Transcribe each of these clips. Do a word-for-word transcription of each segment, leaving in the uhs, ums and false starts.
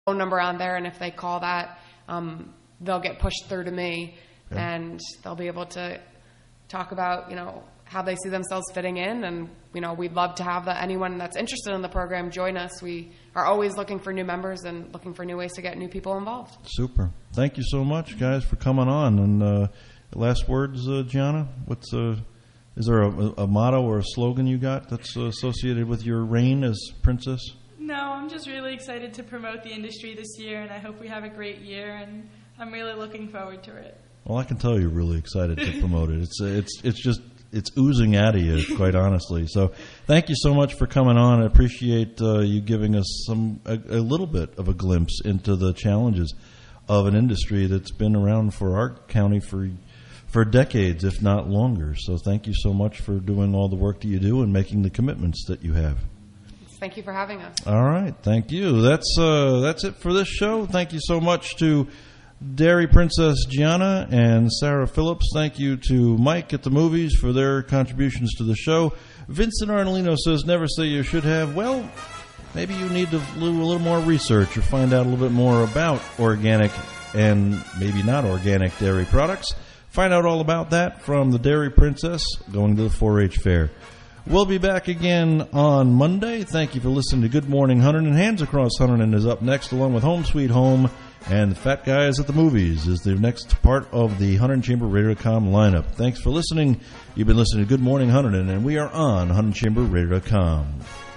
phone number on there, and if they call that, um, they'll get pushed through to me, okay. and they'll be able to talk about, you know, how they see themselves fitting in. And, you know, we'd love to have the, anyone that's interested in the program join us. We are always looking for new members and looking for new ways to get new people involved. Super. Thank you so much, guys, for coming on. And uh, last words, uh, Gianna, what's uh, is there a, a motto or a slogan you got that's uh, associated with your reign as princess? No, I'm just really excited to promote the industry this year, and I hope we have a great year, and I'm really looking forward to it. Well, I can tell you're really excited to promote it. It's it's it's just it's oozing out of you, quite honestly. So, thank you so much for coming on. I appreciate uh, you giving us some a, a little bit of a glimpse into the challenges of an industry that's been around for our county for for decades, if not longer. So, thank you so much for doing all the work that you do and making the commitments that you have. Thank you for having us. All right, thank you. That's uh, that's it for this show. Thank you so much to Dairy Princess Gianna and Sarah Phillips. Thank you to Mike at the Movies for their contributions to the show. Vincent Arnolino says, never say you should have. Well, maybe you need to do a little more research or find out a little bit more about organic and maybe not organic dairy products. Find out all about that from the Dairy Princess going to the four H fair. We'll be back again on Monday. Thank you for listening to Good Morning Hunterdon. And Hands Across Hunterdon is up next, along with Home Sweet Home. And the Fat Guys at the Movies is the next part of the Hunterdon Chamber Radio dot com lineup. Thanks for listening. You've been listening to Good Morning Hunterdon, and we are on Hunterdon Chamber Radio dot com.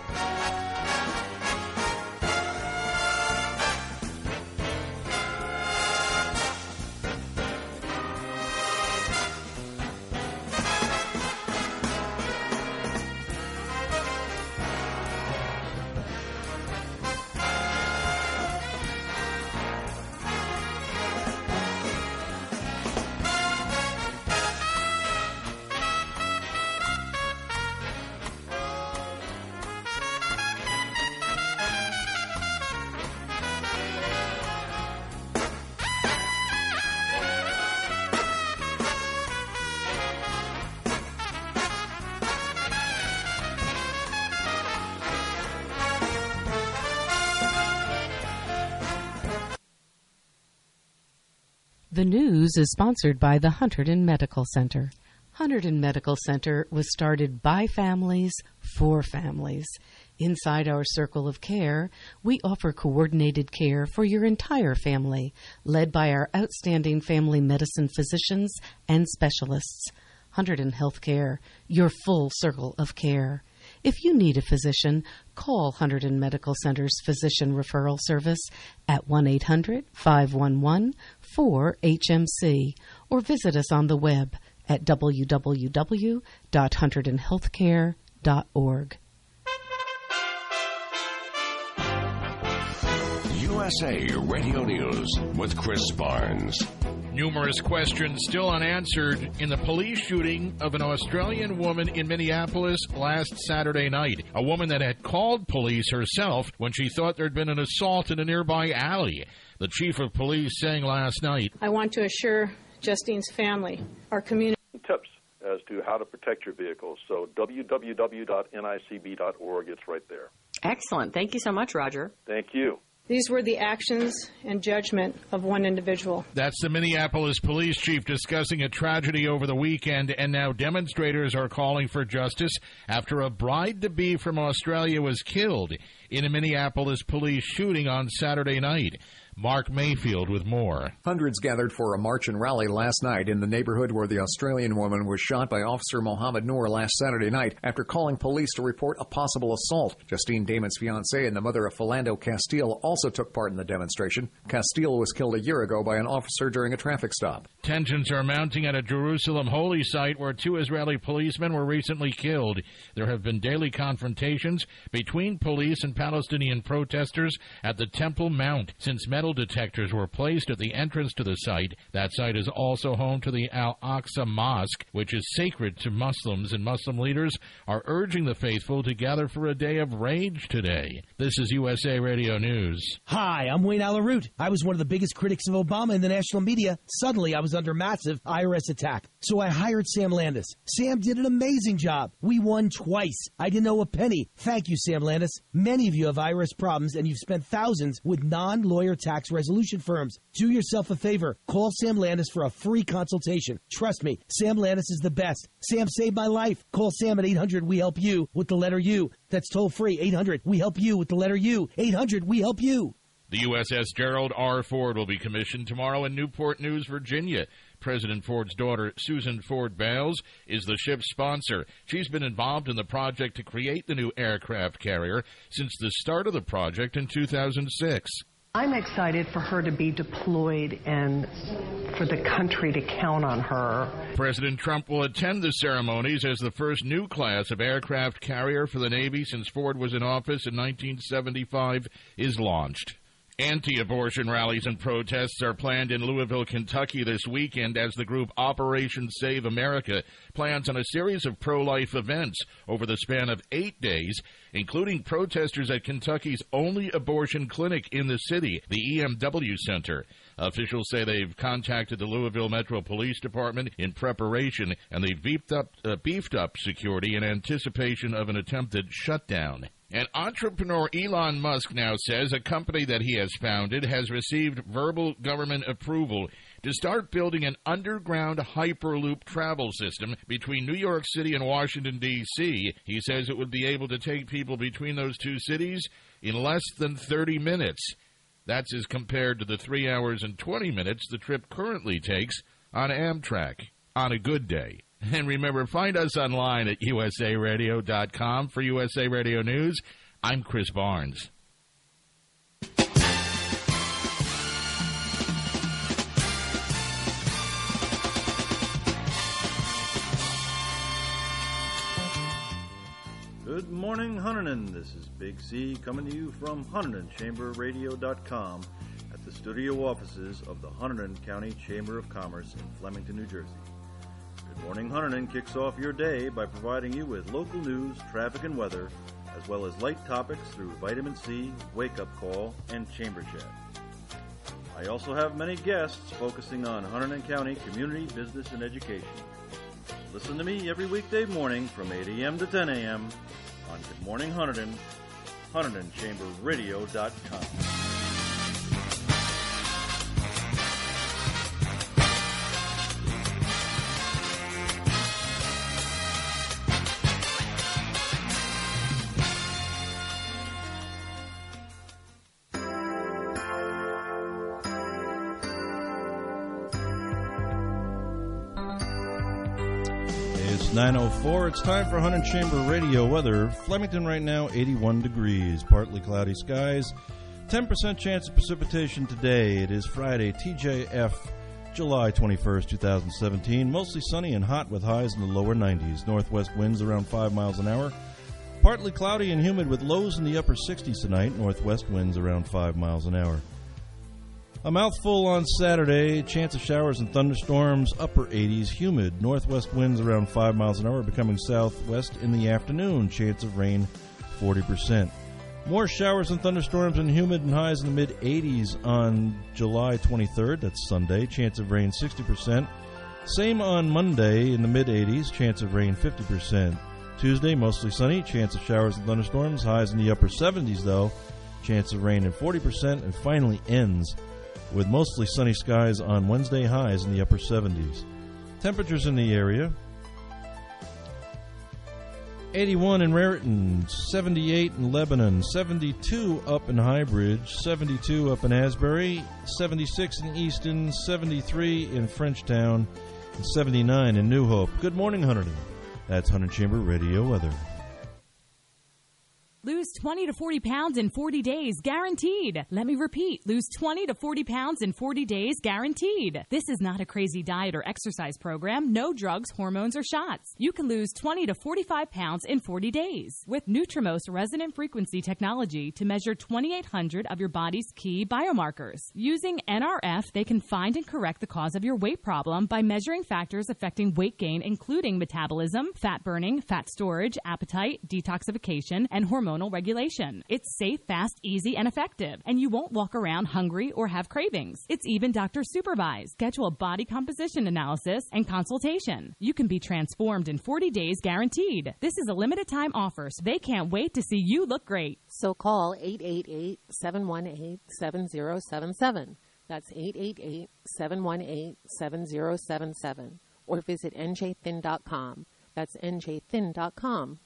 The news is sponsored by the Hunterdon Medical Center. Hunterdon Medical Center was started by families for families. Inside our circle of care, we offer coordinated care for your entire family, led by our outstanding family medicine physicians and specialists. Hunterdon Healthcare, your full circle of care. If you need a physician, call Hunterdon Medical Center's Physician Referral Service at one eight hundred, five one one, four H M C or visit us on the web at w w w dot hunterdon healthcare dot org. U S A Radio News with Chris Barnes. Numerous questions still unanswered in the police shooting of an Australian woman in Minneapolis last Saturday night. A woman that had called police herself when she thought there had been an assault in a nearby alley. The chief of police saying last night, I want to assure Justine's family, our community. Tips as to how to protect your vehicles. So w w w dot n i c b dot org, it's right there. Excellent. Thank you so much, Roger. Thank you. These were the actions and judgment of one individual. That's the Minneapolis police chief discussing a tragedy over the weekend, and now demonstrators are calling for justice after a bride-to-be from Australia was killed in a Minneapolis police shooting on Saturday night. Mark Mayfield with more. Hundreds gathered for a march and rally last night in the neighborhood where the Australian woman was shot by Officer Mohammed Noor last Saturday night after calling police to report a possible assault. Justine Damon's fiancée and the mother of Philando Castile also took part in the demonstration. Castile was killed a year ago by an officer during a traffic stop. Tensions are mounting at a Jerusalem holy site where two Israeli policemen were recently killed. There have been daily confrontations between police and Palestinian protesters at the Temple Mount since metal detectors were placed at the entrance to the site. That site is also home to the Al-Aqsa Mosque, which is sacred to Muslims, and Muslim leaders are urging the faithful to gather for a day of rage today. This is U S A Radio News. Hi, I'm Wayne Alaroot. I was one of the biggest critics of Obama in the national media. Suddenly, I was under massive I R S attack. So I hired Sam Landis. Sam did an amazing job. We won twice. I didn't owe a penny. Thank you, Sam Landis. Many Many of you have I R S problems and you've spent thousands with non-lawyer tax resolution firms. Do yourself a favor. Call Sam Landis for a free consultation. Trust me, Sam Landis is the best. Sam saved my life. Call Sam at eight hundred we help you with the letter U. That's toll free. eight hundred we help you with the letter U. eight hundred we help you. The U S S Gerald R. Ford will be commissioned tomorrow in Newport News, Virginia. President Ford's daughter, Susan Ford Bales, is the ship's sponsor. She's been involved in the project to create the new aircraft carrier since the start of the project in two thousand six. I'm excited for her to be deployed and for the country to count on her. President Trump will attend the ceremonies as the first new class of aircraft carrier for the Navy since Ford was in office in nineteen seventy-five is launched. Anti-abortion rallies and protests are planned in Louisville, Kentucky this weekend as the group Operation Save America plans on a series of pro-life events over the span of eight days, including protesters at Kentucky's only abortion clinic in the city, the E M W Center. Officials say they've contacted the Louisville Metro Police Department in preparation, and they've beefed up, uh, beefed up security in anticipation of an attempted shutdown. And entrepreneur Elon Musk now says a company that he has founded has received verbal government approval to start building an underground Hyperloop travel system between New York City and Washington, D C He says it would be able to take people between those two cities in less than thirty minutes. That's as compared to the three hours and twenty minutes the trip currently takes on Amtrak on a good day. And remember, find us online at U S A radio dot com. For U S A Radio News, I'm Chris Barnes. Good morning, Hunterdon. This is Big C coming to you from Hunterdon Chamber Radio dot com at the studio offices of the Hunterdon County Chamber of Commerce in Flemington, New Jersey. Good Morning Hunterdon kicks off your day by providing you with local news, traffic, and weather, as well as light topics through Vitamin C, Wake Up Call, and Chamber Chat. I also have many guests focusing on Hunterdon County community, business, and education. Listen to me every weekday morning from eight a.m. to ten a.m. on Good Morning Hunterdon, Hunterdon Chamber Radio dot com. nine oh four, it's time for Hunterdon Chamber Radio weather. Flemington right now, eighty-one degrees, partly cloudy skies, ten percent chance of precipitation today. It is Friday, T J F, July twenty-first, twenty seventeen. Mostly sunny and hot with highs in the lower nineties. Northwest winds around five miles an hour. Partly cloudy and humid with lows in the upper sixties tonight. Northwest winds around five miles an hour. A mouthful on Saturday, chance of showers and thunderstorms, upper eighties, humid. Northwest winds around five miles an hour, becoming southwest in the afternoon. Chance of rain, forty percent. More showers and thunderstorms and humid and highs in the mid-eighties on July twenty-third. That's Sunday. Chance of rain, sixty percent. Same on Monday in the mid-eighties. Chance of rain, fifty percent. Tuesday, mostly sunny. Chance of showers and thunderstorms. Highs in the upper seventies, though. Chance of rain at forty percent. And finally ends with mostly sunny skies on Wednesday, highs in the upper seventies. Temperatures in the area: eighty-one in Raritan, seventy-eight in Lebanon, seventy-two up in Highbridge, seventy-two up in Asbury, seventy-six in Easton, seventy-three in Frenchtown, and seventy-nine in New Hope. Good morning, Hunterdon. That's Hunterdon Chamber Radio weather. Lose twenty to forty pounds in forty days, guaranteed. Let me repeat, lose twenty to forty pounds in forty days, guaranteed. This is not a crazy diet or exercise program. No drugs, hormones, or shots. You can lose twenty to forty-five pounds in forty days with Nutrimost resonant frequency technology to measure twenty-eight hundred of your body's key biomarkers. Using N R F, they can find and correct the cause of your weight problem by measuring factors affecting weight gain, including metabolism, fat burning, fat storage, appetite, detoxification, and hormone hormonal regulation. It's safe, fast, easy, and effective, and you won't walk around hungry or have cravings. It's even doctor supervised. Schedule a body composition analysis and consultation. You can be transformed in forty days guaranteed. This is a limited time offer, so they can't wait to see you look great. So call eight eight eight, seven one eight, seven zero seven seven. That's eight eight eight, seven one eight, seven zero seven seven. Or visit N J thin dot com. That's N J thin dot com.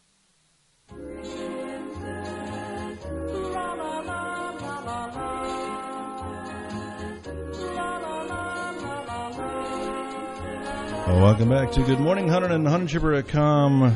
Well, welcome back to Good Morning Hunter and hunter chipper dot com.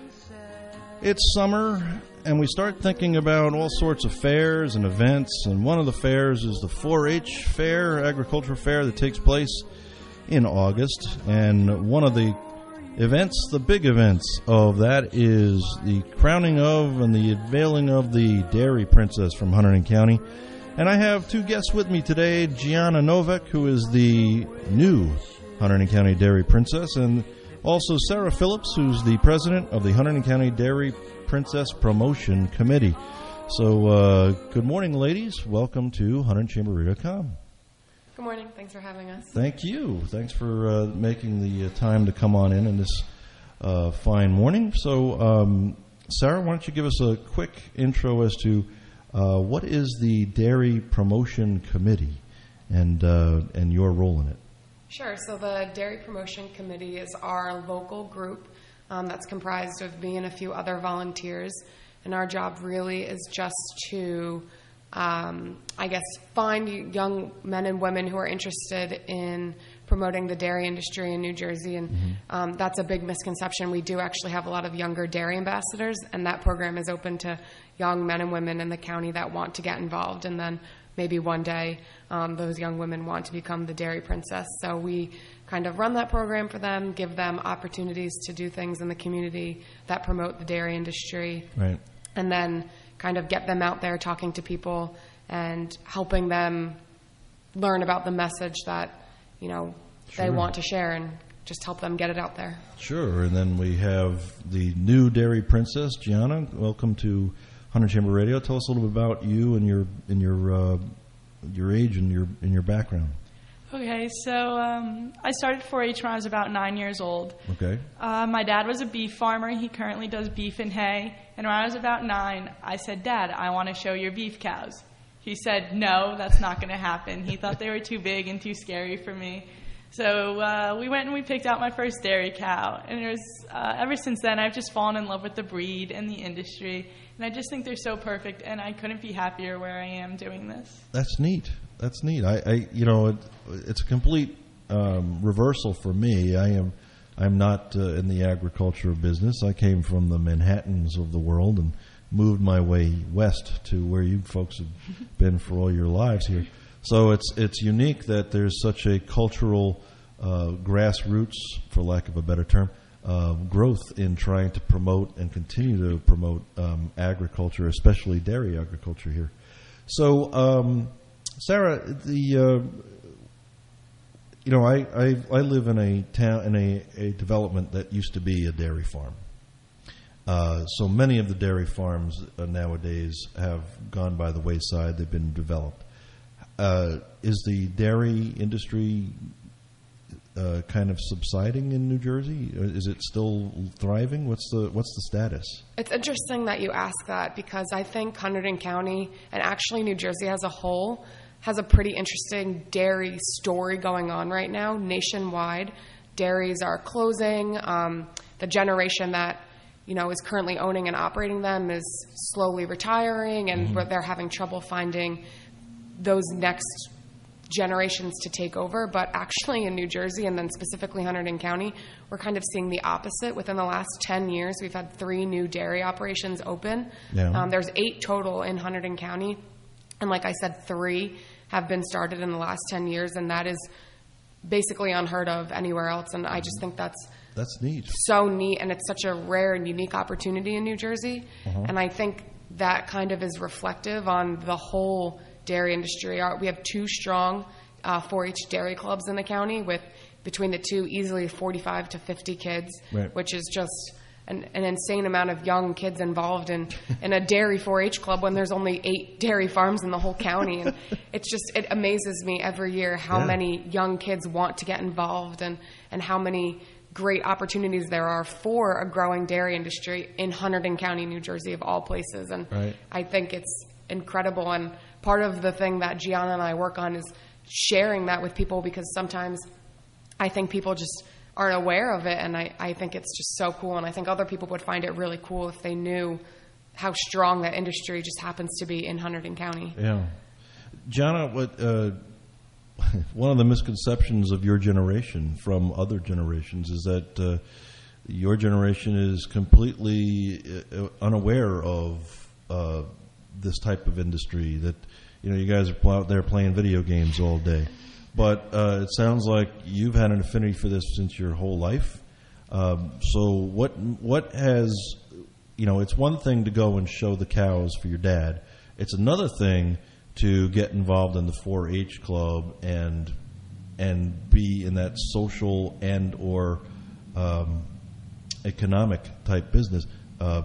It's summer, and we start thinking about all sorts of fairs and events, and one of the fairs is the four H fair, agricultural fair that takes place in August, and one of the events, the big events of that, is the crowning of and the unveiling of the Dairy Princess from Hunterdon County. And I have two guests with me today, Gianna Novak, who is the new Hunterdon County Dairy Princess, and also Sarah Phillips, who's the president of the Hunterdon County Dairy Princess Promotion Committee. So, uh, good morning, ladies. Welcome to hunter chamber radio dot com. Good morning. Thanks for having us. Thank you. Thanks for uh, making the uh, time to come on in in this uh, fine morning. So, um, Sarah, why don't you give us a quick intro as to uh, what is the Dairy Promotion Committee and uh, and your role in it? Sure. So the Dairy Promotion Committee is our local group um, that's comprised of me and a few other volunteers. And our job really is just to, um, I guess, find young men and women who are interested in promoting the dairy industry in New Jersey. And mm-hmm. um, that's a big misconception. We do actually have a lot of younger dairy ambassadors, and that program is open to young men and women in the county that want to get involved. And then maybe one day um, those young women want to become the Dairy Princess. So we kind of run that program for them, give them opportunities to do things in the community that promote the dairy industry. Right. And then kind of get them out there talking to people and helping them learn about the message that, you know, sure. they want to share, and just help them get it out there. Sure. And then we have the new Dairy Princess, Gianna. Welcome to Hunter Chamber Radio. Tell us a little bit about you and your and your uh, your age and your and your background. Okay, so um, I started four H when I was about nine years old. Okay. Uh, my dad was a beef farmer. He currently does beef and hay. And when I was about nine, I said, "Dad, I want to show your beef cows." He said, "No, that's not going to happen." He thought they were too big and too scary for me. So uh, we went and we picked out my first dairy cow. And it was uh, ever since then, I've just fallen in love with the breed and the industry. And I just think they're so perfect, and I couldn't be happier where I am doing this. That's neat. That's neat. I, I you know, it, it's a complete um, reversal for me. I am, I'm not uh, in the agriculture business. I came from the Manhattans of the world and moved my way west to where you folks have been for all your lives here. So it's it's unique that there's such a cultural uh, grassroots, for lack of a better term, uh, growth in trying to promote and continue to promote um, agriculture, especially dairy agriculture here. So, um, Sarah, the uh, you know, I, I I live in a town in a, a development that used to be a dairy farm. Uh, so many of the dairy farms uh, nowadays have gone by the wayside. They've been developed. Uh, is the dairy industry uh, kind of subsiding in New Jersey? Is it still thriving? What's the what's the status? It's interesting that you ask that, because I think Hunterdon County, and actually New Jersey as a whole, has a pretty interesting dairy story going on right now nationwide. Dairies are closing. Um, the generation that you know is currently owning and operating them is slowly retiring, and mm-hmm. they're having trouble finding those next generations to take over. But actually in New Jersey, and then specifically Hunterdon County, we're kind of seeing the opposite. Within the last ten years, we've had three new dairy operations open. Yeah. Um, there's eight total in Hunterdon County. And like I said, three have been started in the last ten years, and that is basically unheard of anywhere else. And I just think that's that's neat. So neat, and it's such a rare and unique opportunity in New Jersey. Uh-huh. And I think that kind of is reflective on the whole dairy industry. We have two strong uh, four H dairy clubs in the county, with between the two easily forty-five to fifty kids, right. which is just an, an insane amount of young kids involved in, in a dairy four H club when there's only eight dairy farms in the whole county. And it's just, it amazes me every year how Yeah. many young kids want to get involved and, and how many great opportunities there are for a growing dairy industry in Hunterdon County, New Jersey, of all places. And Right. I think it's incredible. And part of the thing that Gianna and I work on is sharing that with people, because sometimes I think people just aren't aware of it. And I, I think it's just so cool. And I think other people would find it really cool if they knew how strong that industry just happens to be in Hunterdon County. Yeah. Gianna, what, uh, one of the misconceptions of your generation from other generations is that uh, your generation is completely uh, unaware of uh, this type of industry, that, you know, you guys are out there playing video games all day. But uh, it sounds like you've had an affinity for this since your whole life. Um, so what what has, you know, it's one thing to go and show the cows for your dad. It's another thing to get involved in the four H club and and be in that social and or um, economic type business uh,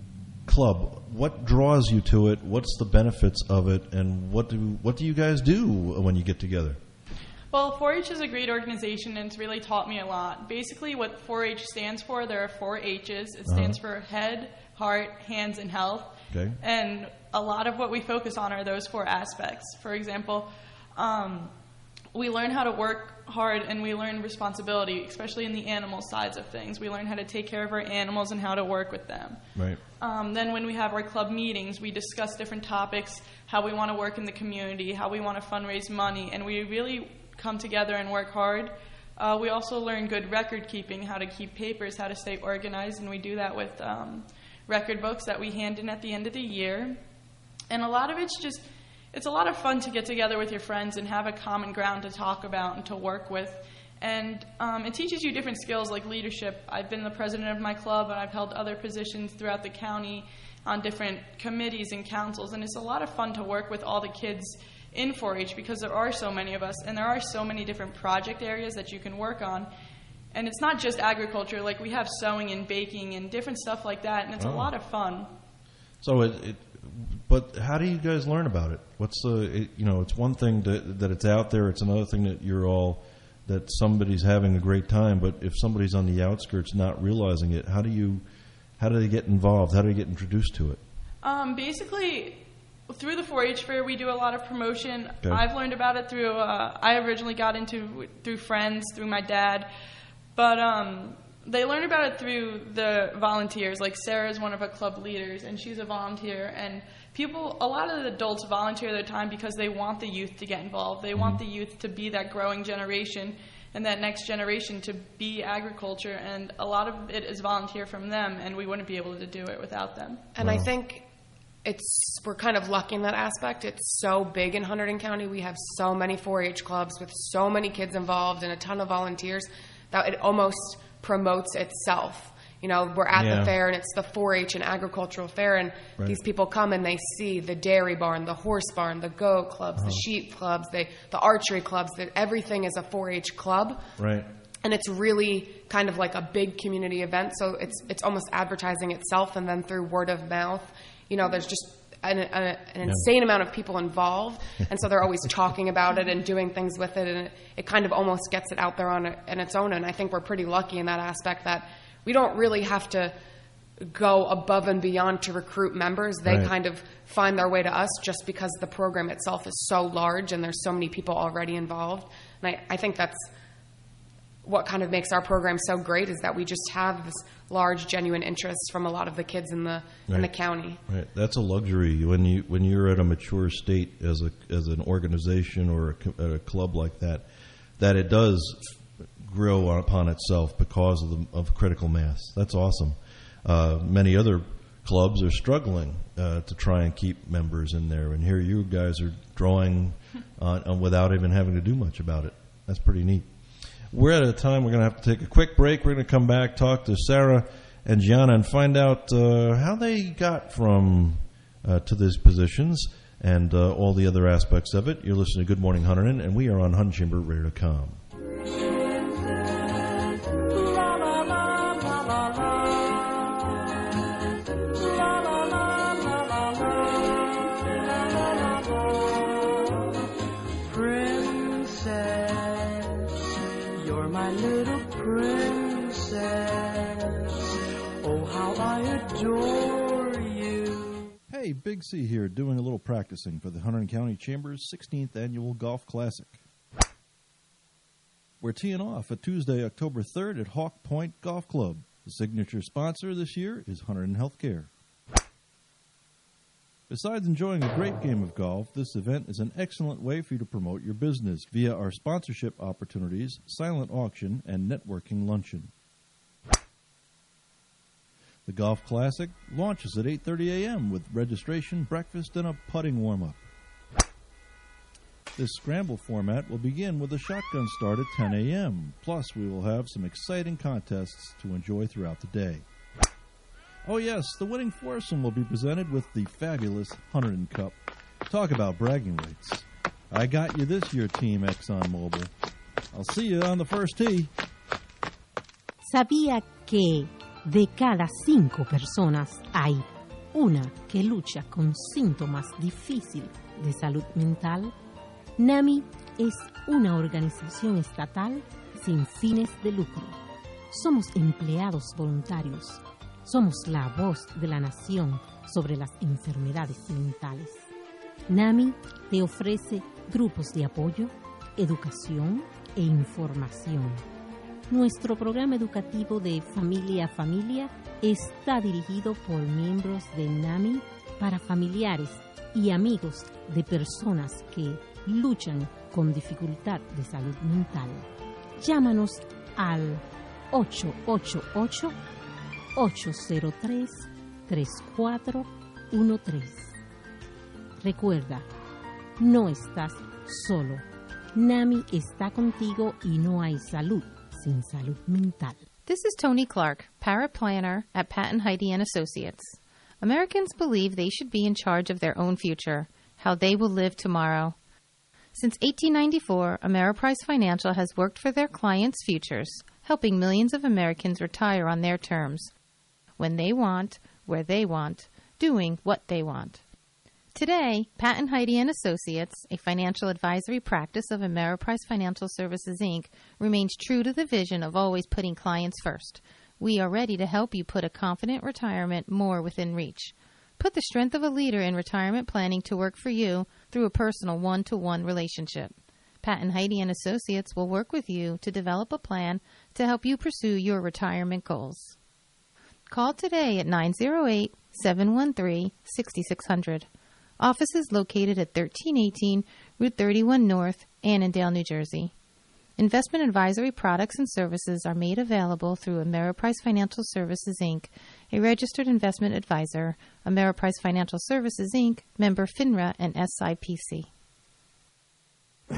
club. What draws you to it? What's the benefits of it? And what do what do you guys do when you get together? Well, four H is a great organization, and it's really taught me a lot. Basically, what four H stands for, there are four H's. It stands Uh-huh. for head, heart, hands, and health. Okay. And a lot of what we focus on are those four aspects. For example, um, we learn how to work hard, and we learn responsibility, especially in the animal sides of things. We learn how to take care of our animals and how to work with them. Right. Um, then when we have our club meetings, we discuss different topics, how we want to work in the community, how we want to fundraise money, and we really come together and work hard. Uh, we also learn good record keeping, how to keep papers, how to stay organized, and we do that with um, record books that we hand in at the end of the year. And a lot of it's just, it's a lot of fun to get together with your friends and have a common ground to talk about and to work with. And um, it teaches you different skills like leadership. I've been the president of my club, and I've held other positions throughout the county on different committees and councils. And it's a lot of fun to work with all the kids in four H, because there are so many of us, and there are so many different project areas that you can work on. And it's not just agriculture. Like, we have sewing and baking and different stuff like that, and it's Oh. a lot of fun. So it, it, but how do you guys learn about it? What's the, it, you know, it's one thing to, that it's out there. It's another thing that you're all, that somebody's having a great time. But if somebody's on the outskirts not realizing it, how do you, how do they get involved? How do they get introduced to it? Um, basically, through the four H fair, we do a lot of promotion. Okay. I've learned about it through, uh, I originally got into through friends, through my dad. But um, they learn about it through the volunteers. Like, Sarah's one of our club leaders, and she's a volunteer. And people, a lot of the adults volunteer their time because they want the youth to get involved. They want the youth to be that growing generation and that next generation to be agriculture. And a lot of it is volunteer from them, and we wouldn't be able to do it without them. And I think it's, we're kind of lucky in that aspect. It's so big in Hunterdon County. We have so many four H clubs with so many kids involved and a ton of volunteers that it almost promotes itself. You know, we're at Yeah. the fair, and it's the four H and agricultural fair, and Right. these people come and they see the dairy barn, the horse barn, the goat clubs, the sheep clubs, they, the archery clubs, that everything is a four H club. Right. And it's really kind of like a big community event, so it's it's almost advertising itself, and then through word of mouth, you know, there's just an, an, an Yeah. insane amount of people involved, and so they're always talking about it and doing things with it, and it, it kind of almost gets it out there on, it, on its own. And I think we're pretty lucky in that aspect that we don't really have to go above and beyond to recruit members. They Right. kind of find their way to us just because the program itself is so large and there's so many people already involved. And I, I think that's what kind of makes our program so great, is that we just have this large, genuine interest from a lot of the kids in the in the Right. county. Right, that's a luxury when you when you're at a mature state as a as an organization or a, co- a club like that, that it does grow upon itself because of the of critical mass. That's awesome. Uh, many other clubs are struggling uh, to try and keep members in there, and here you guys are drawing on, on without even having to do much about it. That's pretty neat. We're at a time we're going to have to take a quick break. We're going to come back, talk to Sarah and Gianna, and find out uh, how they got from uh, to these positions and uh, all the other aspects of it. You're listening to Good Morning Hunterdon, and we are on Hunt Chamber Radio dot com. princess, you're my little princess. Oh, how I adore you. Hey, Big C here, doing a little practicing for the Hunterdon County Chamber's sixteenth Annual Golf Classic. We're teeing off at Tuesday, October third at Hawk Point Golf Club. The signature sponsor this year is Hunterdon Healthcare. Besides enjoying a great game of golf, this event is an excellent way for you to promote your business via our sponsorship opportunities, silent auction, and networking luncheon. The Golf Classic launches at eight thirty a.m. with registration, breakfast, and a putting warm-up. This scramble format will begin with a shotgun start at ten a.m. Plus, we will have some exciting contests to enjoy throughout the day. Oh yes, the winning foursome will be presented with the fabulous Hunterdon Cup. Talk about bragging rights. I got you this year, Team ExxonMobil. I'll see you on the first tee. ¿Sabía que de cada cinco personas hay una que lucha con síntomas difíciles de salud mental? NAMI es una organización estatal sin fines de lucro. Somos empleados voluntarios. Somos la voz de la nación sobre las enfermedades mentales. NAMI te ofrece grupos de apoyo, educación e información. Nuestro programa educativo de familia a familia está dirigido por miembros de NAMI para familiares y amigos de personas que luchan con dificultad de salud mental. Llámanos al ocho ocho ocho, ocho cero tres, tres cuatro uno tres. Recuerda, no estás solo. NAMI está contigo y no hay salud sin salud mental. This is Tony Clark, paraplanner at Pat and Heidi and Associates. Americans believe they should be in charge of their own future, how they will live tomorrow. Since eighteen ninety-four, Ameriprise Financial has worked for their clients' futures, helping millions of Americans retire on their terms, when they want, where they want, doing what they want. Today, Pat and Heidi and Associates, a financial advisory practice of Ameriprise Financial Services, Incorporated, remains true to the vision of always putting clients first. We are ready to help you put a confident retirement more within reach. Put the strength of a leader in retirement planning to work for you through a personal one-to-one relationship. Pat and Heidi and Associates will work with you to develop a plan to help you pursue your retirement goals. Call today at nine zero eight, seven one three, six six zero zero. Office is located at thirteen eighteen Route thirty-one North, Annandale, New Jersey. Investment advisory products and services are made available through Ameriprise Financial Services, Incorporated, a registered investment advisor. Ameriprise Financial Services, Incorporated, member FINRA and S I P C. Uh,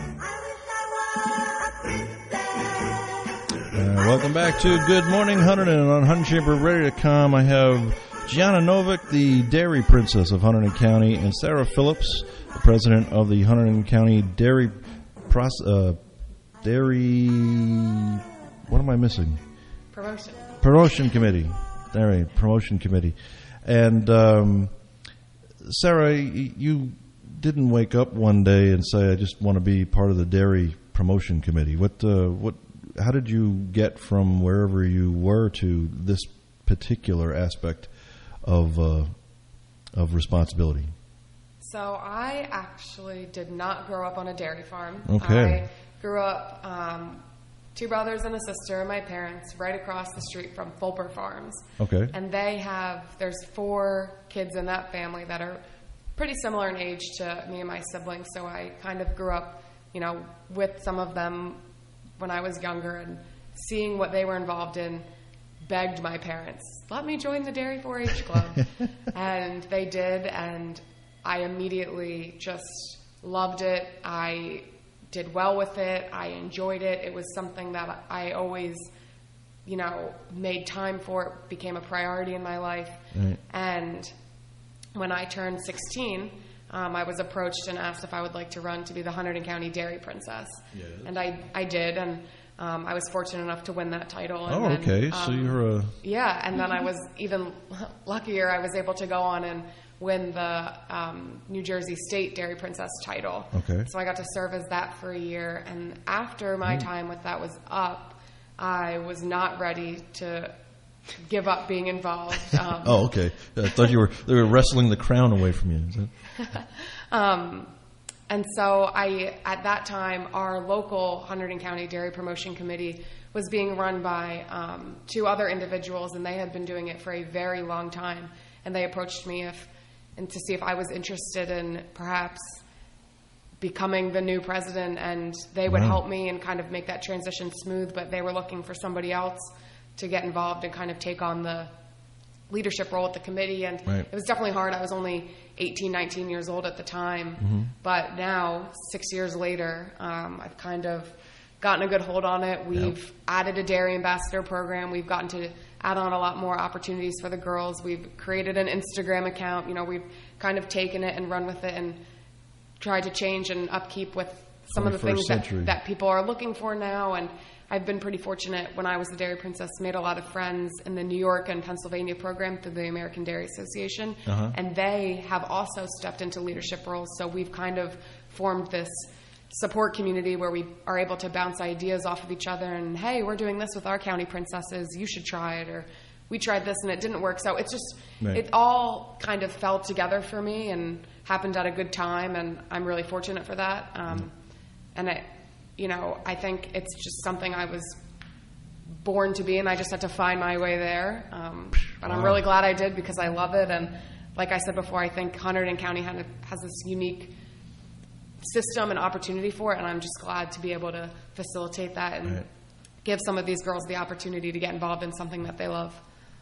welcome back to Good Morning Hunterdon on Hunterdon Chamber Radio dot com. I have Gianna Novick, the Dairy Princess of Hunterdon County, and Sarah Phillips, the president of the Hunterdon County Dairy Proce- uh, Dairy. What am I missing? Promotion. Promotion Committee. Dairy Promotion Committee. And um, Sarah, you didn't wake up one day and say, "I just want to be part of the Dairy Promotion Committee." What? Uh, what? How did you get from wherever you were to this particular aspect of uh, of responsibility? So I actually did not grow up on a dairy farm. Okay. I grew up um, two brothers and a sister and my parents right across the street from Fulper Farms. Okay. And they have, there's four kids in that family that are pretty similar in age to me and my siblings. So I kind of grew up, you know, with some of them when I was younger, and seeing what they were involved in, begged my parents, let me join the Dairy four H Club. And they did, and I immediately just loved it. I did well with it. I enjoyed it. It was something that I always, you know, made time for. It became a priority in my life. Right. And when I turned sixteen, um, I was approached and asked if I would like to run to be the Hunterdon County Dairy Princess. Yes. And I, I did, and um, I was fortunate enough to win that title. And Oh, then, okay. um, So you're a... Yeah, and then I was even luckier. I was able to go on and win the um, New Jersey State Dairy Princess title. Okay. So I got to serve as that for a year. And after my Mm. time with that was up, I was not ready to give up being involved. Um, Oh, okay. I thought you were they were wrestling the crown away from you. Is that- um, and so I, at that time, our local Hunterdon County Dairy Promotion Committee was being run by um, two other individuals, and they had been doing it for a very long time. And they approached me if, and to see if I was interested in perhaps becoming the new president, and they would Wow. help me and kind of make that transition smooth. But they were looking for somebody else to get involved and kind of take on the leadership role at the committee. And Right. it was definitely hard. I was only eighteen, nineteen years old at the time. Mhm. But now, six years later, um, I've kind of gotten a good hold on it. We've added a dairy ambassador program. We've gotten to add on a lot more opportunities for the girls. We've created an Instagram account. You know, we've kind of taken it and run with it and tried to change and upkeep with some of the things twenty-first that, century. that people are looking for now. And I've been pretty fortunate when I was the Dairy Princess, made a lot of friends in the New York and Pennsylvania program through the American Dairy Association. Uh-huh. And they have also stepped into leadership roles. So we've kind of formed this support community where we are able to bounce ideas off of each other and, hey, we're doing this with our county princesses, you should try it, or we tried this and it didn't work. So it's just, Right. it all kind of fell together for me and happened at a good time, and I'm really fortunate for that. Um, and it, you know, I think it's just something I was born to be, and I just had to find my way there. Um, but I'm Wow. really glad I did because I love it. And like I said before, I think Hunterdon County had- has this unique system and opportunity for it, and I'm just glad to be able to facilitate that and Right. give some of these girls the opportunity to get involved in something that they love.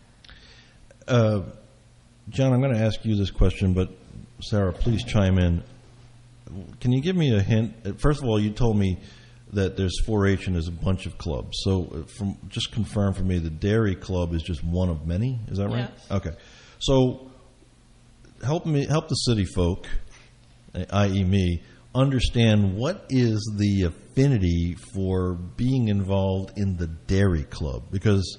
Uh, John, I'm going to ask you this question, but Sarah, please chime in. Can you give me a hint? First of all, you told me that there's four H and there's a bunch of clubs. So, uh, from just confirm for me, the Dairy Club is just one of many. Is that right? Yes. Okay. So, help me, help the city folk, that is, me, understand what is the affinity for being involved in the Dairy Club, because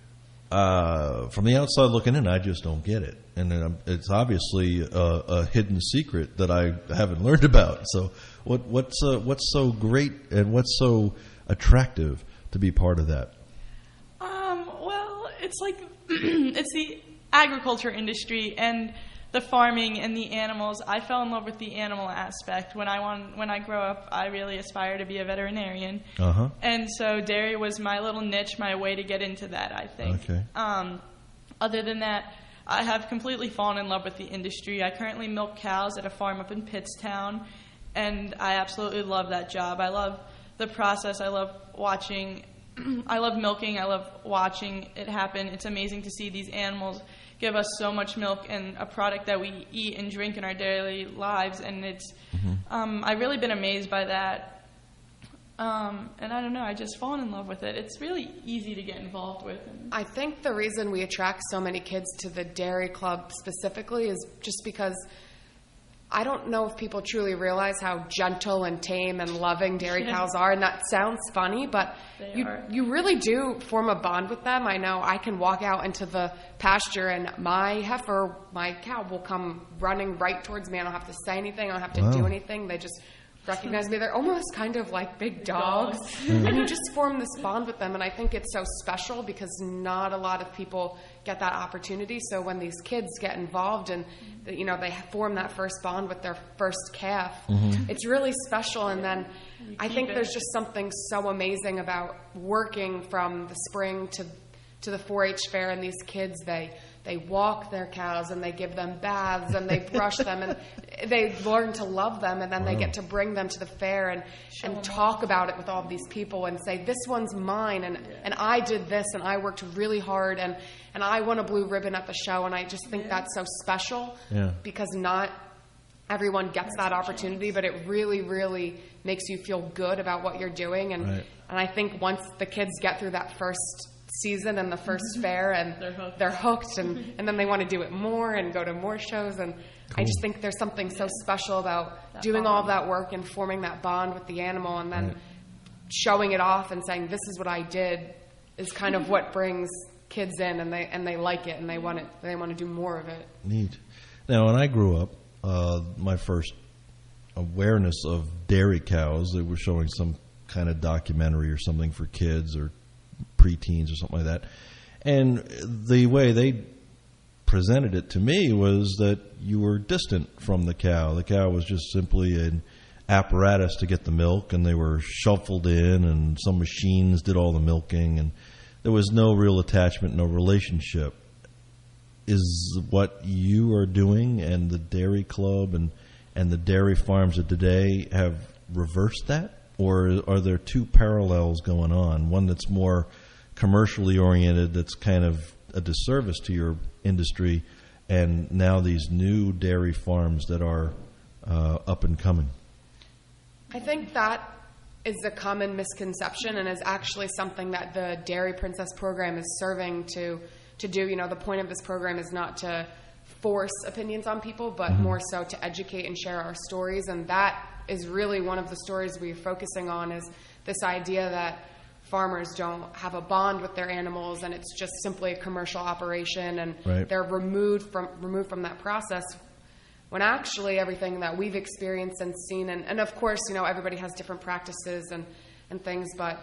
uh, from the outside looking in, I just don't get it, and then I'm, it's obviously a, a hidden secret that I haven't learned about. So, what what's uh, what's so great and what's so attractive to be part of that? Um, well, it's like it's the agriculture industry and the farming and the animals. I fell in love with the animal aspect. When I want, when I grow up, I really aspire to be a veterinarian. Uh-huh. And so dairy was my little niche, my way to get into that, I think. Okay. Um, other than that, I have completely fallen in love with the industry. I currently milk cows at a farm up in Pittstown, and I absolutely love that job. I love the process. I love watching. I love milking. I love watching it happen. It's amazing to see these animals give us so much milk and a product that we eat and drink in our daily lives, and it's Mm-hmm. um, I've really been amazed by that. Um, and I don't know, I just fallen in love with it. It's really easy to get involved with. And I think the reason we attract so many kids to the Dairy Club specifically is just because I don't know if people truly realize how gentle and tame and loving dairy cows are, and that sounds funny, but They you are. you really do form a bond with them. I know I can walk out into the pasture and my heifer, my cow, will come running right towards me. I don't have to say anything. I don't have to Wow. do anything. They just recognize me. They're almost kind of like big dogs. Mm. And you just form this bond with them. And I think it's so special because not a lot of people get that opportunity. So when these kids get involved and, you know, they form that first bond with their first calf, Mhm. it's really special. And then I keep think it. there's just something so amazing about working from the spring to to the four H fair, and these kids, they they walk their cows and they give them baths and they brush them and they learn to love them, and then they Wow. get to bring them to the fair and, and talk about it with all of these people and say, this one's mine, and, and I did this and I worked really hard, and, and I won a blue ribbon at the show. And I just think that's so special Yeah. because not everyone gets that opportunity, but it really, really makes you feel good about what you're doing. And Right. and I think once the kids get through that first season and the first fair, and They're hooked. they're hooked, and, and then they want to do it more and go to more shows. And I just think there's something so special about That doing all of bond. that work and forming that bond with the animal, and then Right. showing it off and saying, this is what I did, is kind of what brings kids in, and they and they like it, and they want it, they want to do more of it. Neat. Now, when I grew up, uh, my first awareness of dairy cows, they were showing some kind of documentary or something for kids or preteens or something like that. And the way they presented it to me was that you were distant from the cow. The cow was just simply an apparatus to get the milk, and they were shuffled in, and some machines did all the milking, and there was no real attachment, no relationship. Is what you are doing and the Dairy Club and, and the dairy farms of today have reversed that? Or are there two parallels going on? One that's more commercially oriented, that's kind of a disservice to your industry, and now these new dairy farms that are uh, up and coming? I think that is a common misconception and is actually something that the Dairy Princess program is serving to to do. You know, the point of this program is not to force opinions on people, but mm-hmm. more so to educate and share our stories. And that is really one of the stories we're focusing on, is this idea that farmers don't have a bond with their animals, and it's just simply a commercial operation, and right. they're removed from removed from that process, when actually everything that we've experienced and seen, and, and of course, you know, everybody has different practices and, and things, but,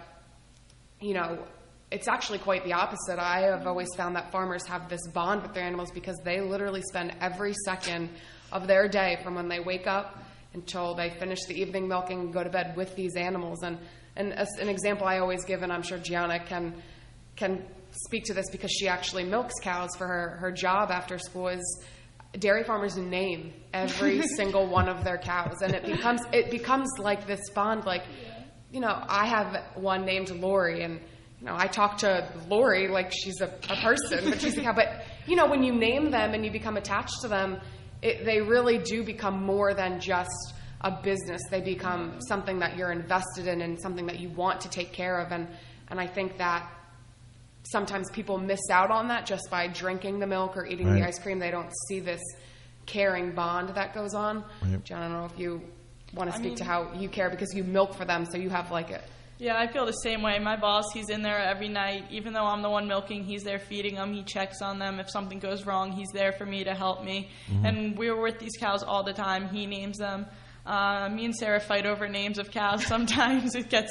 you know, it's actually quite the opposite. I have always found that farmers have this bond with their animals because they literally spend every second of their day from when they wake up until they finish the evening milking and go to bed with these animals. And, and as an example I always give, and I'm sure Gianna can can speak to this because she actually milks cows for her, her job after school, is dairy farmers name every single one of their cows. And it becomes it becomes like this bond. Like, you know, I have one named Lori, and you know, I talk to Lori like she's a, a person, but she's a cow. But, you know, when you name them and you become attached to them, it, they really do become more than just a business. They become something that you're invested in and something that you want to take care of. And, and I think that sometimes people miss out on that just by drinking the milk or eating right. the ice cream. They don't see this caring bond that goes on. Right. John, I don't know if you want to speak I mean, to how you care, because you milk for them, so you have like it. Yeah, I feel the same way. My boss, he's in there every night. Even though I'm the one milking, he's there feeding them. He checks on them. If something goes wrong, he's there for me to help me. Mm-hmm. And we're with these cows all the time. He names them. Uh, me and Sarah fight over names of cows sometimes. It gets...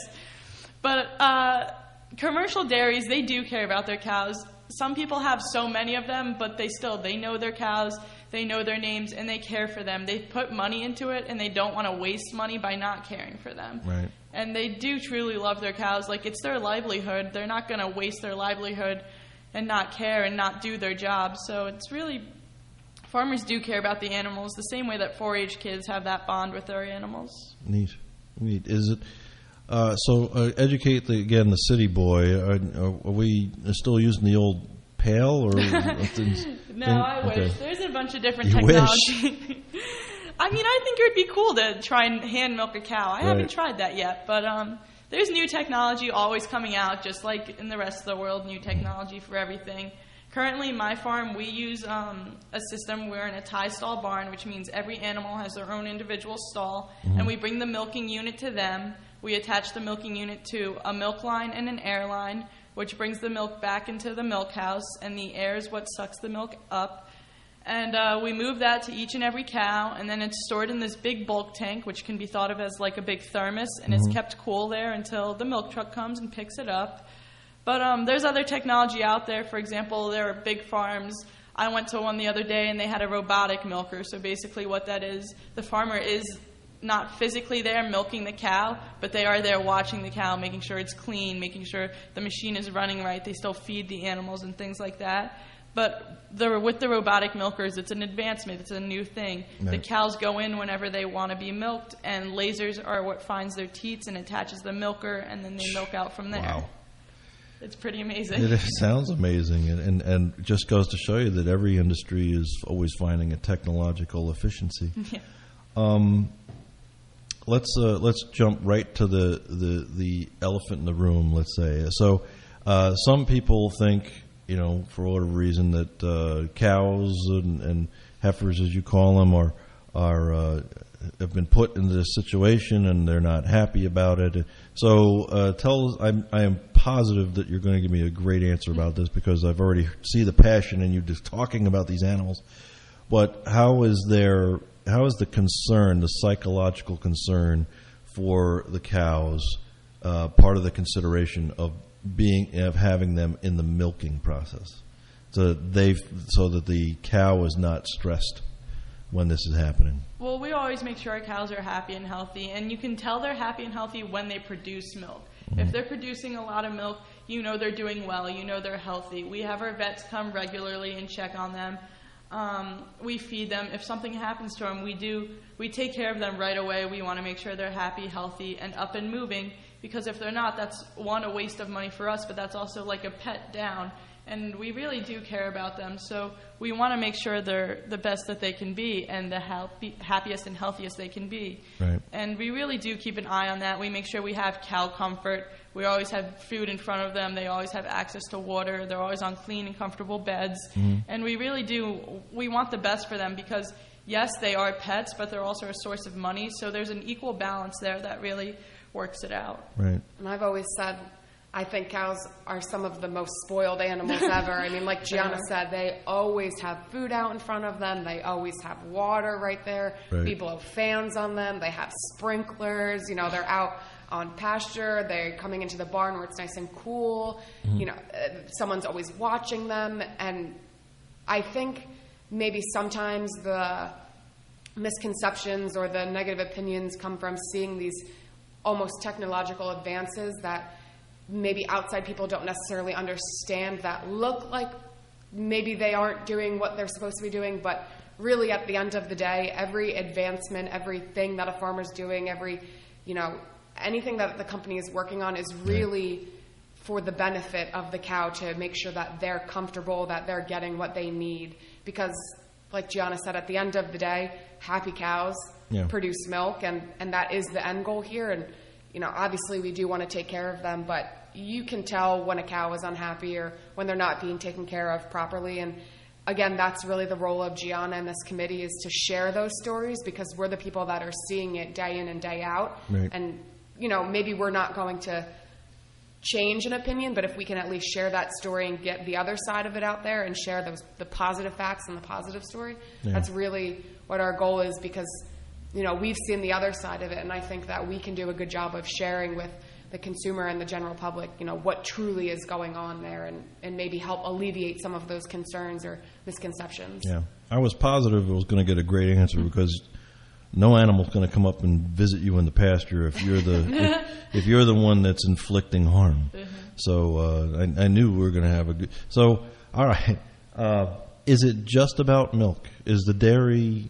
But uh, commercial dairies, they do care about their cows. Some people have so many of them, but they still, they know their cows, they know their names, and they care for them. They put money into it, and they don't want to waste money by not caring for them. Right. And they do truly love their cows. Like, it's their livelihood. They're not going to waste their livelihood and not care and not do their job. So it's really, farmers do care about the animals the same way that four H kids have that bond with their animals. Neat. Neat. Is it, uh, so uh, educate, the, again, the city boy. Are, are we still using the old pail? Or things, no, thing? I wish. Okay. There's a bunch of different You technology. I mean, I think it would be cool to try and hand milk a cow. I right. haven't tried that yet, but um, there's new technology always coming out, just like in the rest of the world, new technology for everything. Currently, my farm, we use um, a system. We're in a tie stall barn, which means every animal has their own individual stall, mm-hmm. and we bring the milking unit to them. We attach the milking unit to a milk line and an air line, which brings the milk back into the milk house, and the air is what sucks the milk up. And uh, we move that to each and every cow, and then it's stored in this big bulk tank, which can be thought of as like a big thermos, and mm-hmm. it's kept cool there until the milk truck comes and picks it up. But um, there's other technology out there. For example, there are big farms. I went to one the other day, and they had a robotic milker. So basically what that is, the farmer is not physically there milking the cow, but they are there watching the cow, making sure it's clean, making sure the machine is running right. They still feed the animals and things like that. But the, with the robotic milkers, it's an advancement. It's a new thing. Right. The cows go in whenever they want to be milked, and lasers are what finds their teats and attaches the milker, and then they milk out from there. Wow. It's pretty amazing. It sounds amazing, and, and, and just goes to show you that every industry is always finding a technological efficiency. Yeah. Um, let's uh, let's jump right to the, the, the elephant in the room, let's say. So uh, some people think, you know, for whatever reason, that uh, cows and, and heifers, as you call them, are are uh, have been put into this situation and they're not happy about it. So uh, tell us, I'm, I am positive that you're going to give me a great answer about this, because I've already see the passion in you just talking about these animals. But how is there? How is the concern, the psychological concern for the cows, uh, part of the consideration of being of having them in the milking process, so that they so that the cow is not stressed when this is happening? Well, we always make sure our cows are happy and healthy, and you can tell they're happy and healthy when they produce milk. Mm-hmm. If they're producing a lot of milk, you know they're doing well, you know they're healthy. We have our vets come regularly and check on them. Um, we feed them. If something happens to them, we do we take care of them right away. We want to make sure they're happy, healthy, and up and moving, because if they're not, that's, one, a waste of money for us, but that's also like a pet down. And we really do care about them, so we want to make sure they're the best that they can be and the happy, happiest and healthiest they can be. Right. And we really do keep an eye on that. We make sure we have cow comfort. We always have food in front of them. They always have access to water. They're always on clean and comfortable beds. Mm-hmm. And we really do, we want the best for them because, yes, they are pets, but they're also a source of money. So there's an equal balance there that really works it out. Right. And I've always said, I think cows are some of the most spoiled animals ever. I mean, like Gianna said, they always have food out in front of them. They always have water right there. Right. We blow fans on them. They have sprinklers. You know, they're out on pasture. They're coming into the barn where it's nice and cool. Mm-hmm. You know, uh, someone's always watching them. And I think maybe sometimes the misconceptions or the negative opinions come from seeing these almost technological advances that maybe outside people don't necessarily understand, that look like maybe they aren't doing what they're supposed to be doing, but really at the end of the day, every advancement, everything that a farmer's doing, every, you know, anything that the company is working on is really for the benefit of the cow, to make sure that they're comfortable, that they're getting what they need. Because, like Gianna said, at the end of the day, happy cows yeah. produce milk, and, and that is the end goal here. And, you know, obviously we do want to take care of them, but you can tell when a cow is unhappy or when they're not being taken care of properly. And again, that's really the role of Gianna and this committee, is to share those stories, because we're the people that are seeing it day in and day out. Right. And, you know, maybe we're not going to change an opinion, but if we can at least share that story and get the other side of it out there and share those the positive facts and the positive story, yeah. that's really what our goal is, because, you know, we've seen the other side of it, and I think that we can do a good job of sharing with the consumer and the general public, you know, what truly is going on there, and, and maybe help alleviate some of those concerns or misconceptions. Yeah. I was positive it was going to get a great answer, because no animal's going to come up and visit you in the pasture if you're the if, if you're the one that's inflicting harm. Mm-hmm. So uh, I, I knew we were going to have a good. So all right, uh, is it just about milk? Is the dairy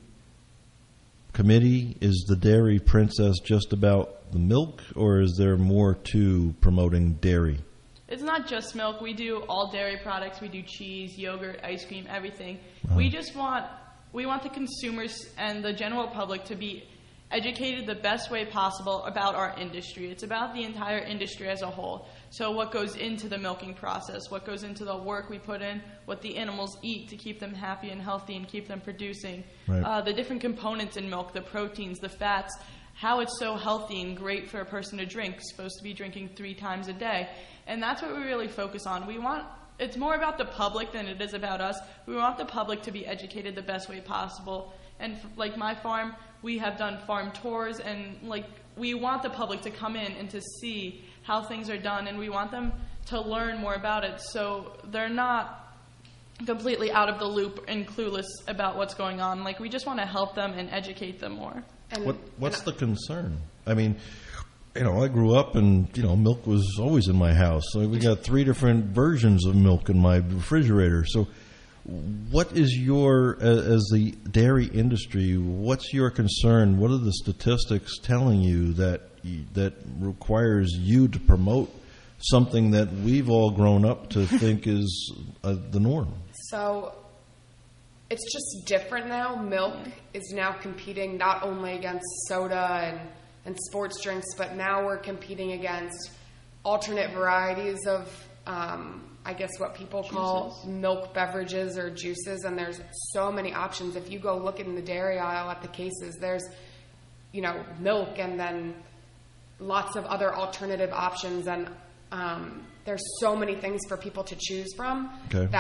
committee, is the Dairy Princess just about the milk, or is there more to promoting dairy? It's not just milk. We do all dairy products. We do cheese, yogurt, ice cream, everything. Uh-huh. We just want we want the consumers and the general public to be educated the best way possible about our industry. It's about the entire industry as a whole. So what goes into the milking process, what goes into the work we put in, what the animals eat to keep them happy and healthy and keep them producing, right. uh, the different components in milk, the proteins, the fats, how it's so healthy and great for a person to drink, supposed to be drinking three times a day. And that's what we really focus on. We want, it's more about the public than it is about us. We want the public to be educated the best way possible. And f- like my farm, we have done farm tours, and like we want the public to come in and to see how things are done, and we want them to learn more about it, so they're not completely out of the loop and clueless about what's going on. Like, we just want to help them and educate them more. And, what What's the concern? I mean, you know, I grew up and, you know, milk was always in my house. So we got three different versions of milk in my refrigerator. So what is your, as the dairy industry, what's your concern? What are the statistics telling you that that requires you to promote something that we've all grown up to think is uh, the norm? So it's just different now. Milk is now competing not only against soda and, and sports drinks, but now we're competing against alternate varieties of, um, I guess what people call juices. Milk beverages or juices. And there's so many options. If you go look in the dairy aisle at the cases, there's, you know, milk and then lots of other alternative options. And um, there's so many things for people to choose from okay. that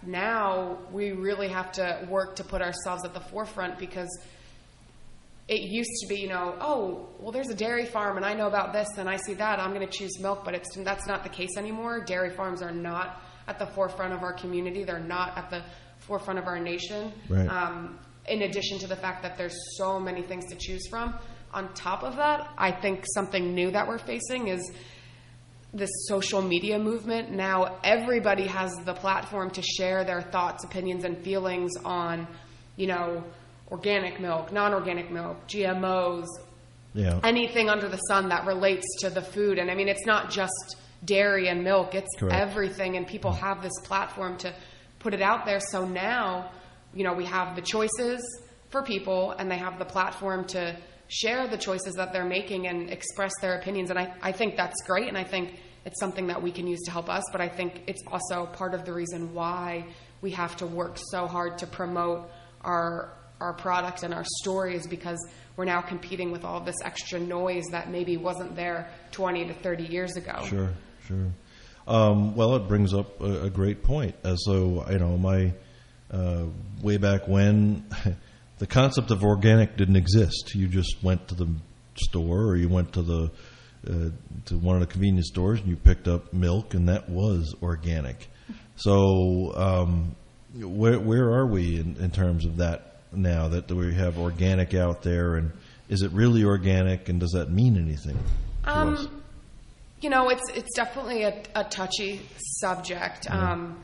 now we really have to work to put ourselves at the forefront, because it used to be, you know, oh, well, there's a dairy farm and I know about this and I see that, I'm going to choose milk, but it's that's not the case anymore. Dairy farms are not at the forefront of our community. They're not at the forefront of our nation. Right. Um, in addition to the fact that there's so many things to choose from. On top of that, I think something new that we're facing is this social media movement. Now everybody has the platform to share their thoughts, opinions, and feelings on, you know, organic milk, non-organic milk, G M Os, yeah. anything under the sun that relates to the food. And I mean, it's not just dairy and milk, it's Correct. everything. And people have this platform to put it out there. So now, you know, we have the choices for people, and they have the platform to share the choices that they're making and express their opinions. And I, I think that's great. And I think it's something that we can use to help us. But I think it's also part of the reason why we have to work so hard to promote our our product and our stories, because we're now competing with all this extra noise that maybe wasn't there twenty to thirty years ago. Sure, sure. Um, well, it brings up a, a great point. Uh, so, you know, my uh, way back when, the concept of organic didn't exist. You just went to the store, or you went to the uh, to one of the convenience stores, and you picked up milk, and that was organic. So, um, where where are we in, in terms of that? Now that we have organic out there, and is it really organic, and does that mean anything to um, us? You know, it's it's definitely a, a touchy subject. Yeah. Um,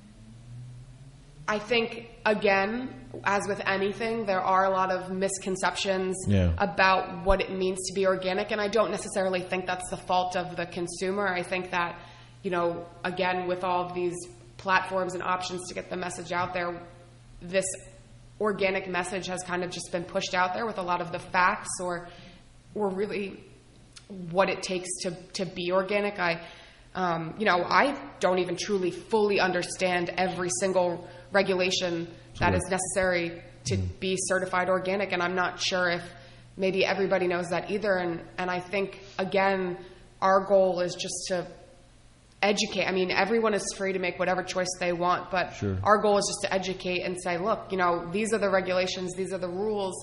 I think, again, as with anything, there are a lot of misconceptions yeah. about what it means to be organic, and I don't necessarily think that's the fault of the consumer. I think that, you know, again, with all of these platforms and options to get the message out there, this organic message has kind of just been pushed out there with a lot of the facts or or really what it takes to, to be organic. I, um, you know, I don't even truly fully understand every single regulation that Sure. is necessary to Mm. be certified organic, and I'm not sure if maybe everybody knows that either. And, and I think, again, our goal is just to educate. I mean, everyone is free to make whatever choice they want, but Sure. our goal is just to educate and say, look, you know, these are the regulations, these are the rules.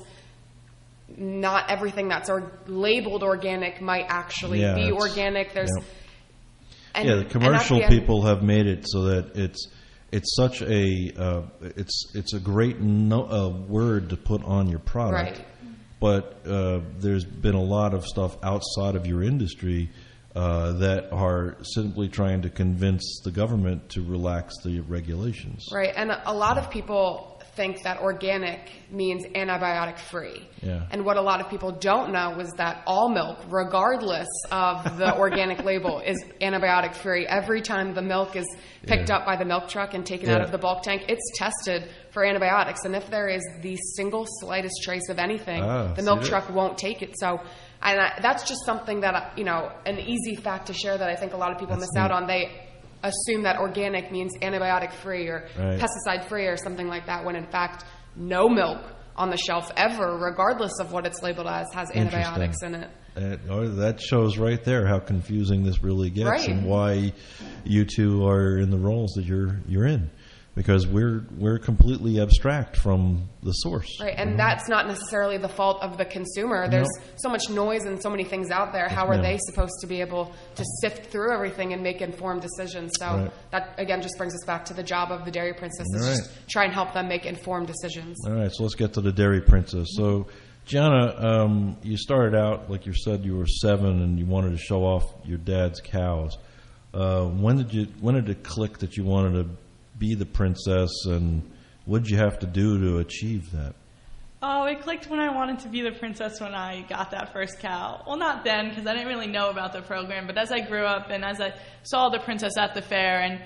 Not everything that's or- labeled organic might actually Yeah, be it's- organic. There's yeah. and, yeah, the and at commercial the end- people have made it so that it's it's such a uh, it's it's a great no, uh, word to put on your product, Right. but uh, there's been a lot of stuff outside of your industry uh, that are simply trying to convince the government to relax the regulations. Right, and a a lot of people think that organic means antibiotic free. Yeah. And what a lot of people don't know is that all milk, regardless of the organic label, is antibiotic free. Every time the milk is picked Yeah. up by the milk truck and taken out Yeah. of the bulk tank, it's tested for antibiotics. And if there is the single slightest trace of anything, Ah, the see milk that? truck won't take it. So and I, that's just something that, you know, an easy fact to share that I think a lot of people That's miss out neat. on. They assume that organic means antibiotic free or Right. pesticide free or something like that, when in fact no milk on the shelf ever, regardless of what it's labeled as, has antibiotics in it. That, oh, that shows right there how confusing this really gets, Right. and why you two are in the roles that you're you're in, because we're we're completely abstract from the source. Right, and that's not necessarily the fault of the consumer. There's so much noise and so many things out there. How are ma'am. they supposed to be able to sift through everything and make informed decisions? So Right. that, again, just brings us back to the job of the Dairy Princess, is All just try and help them make informed decisions. All right, so let's get to the Dairy Princess. So, Gianna, um, you started out, like you said, you were seven and you wanted to show off your dad's cows. Uh, when did you? When did it click that you wanted to be the princess, and what did you have to do to achieve that? Oh, it clicked when I wanted to be the princess when I got that first cow. Well, not then, because I didn't really know about the program, but as I grew up and as I saw the princess at the fair, and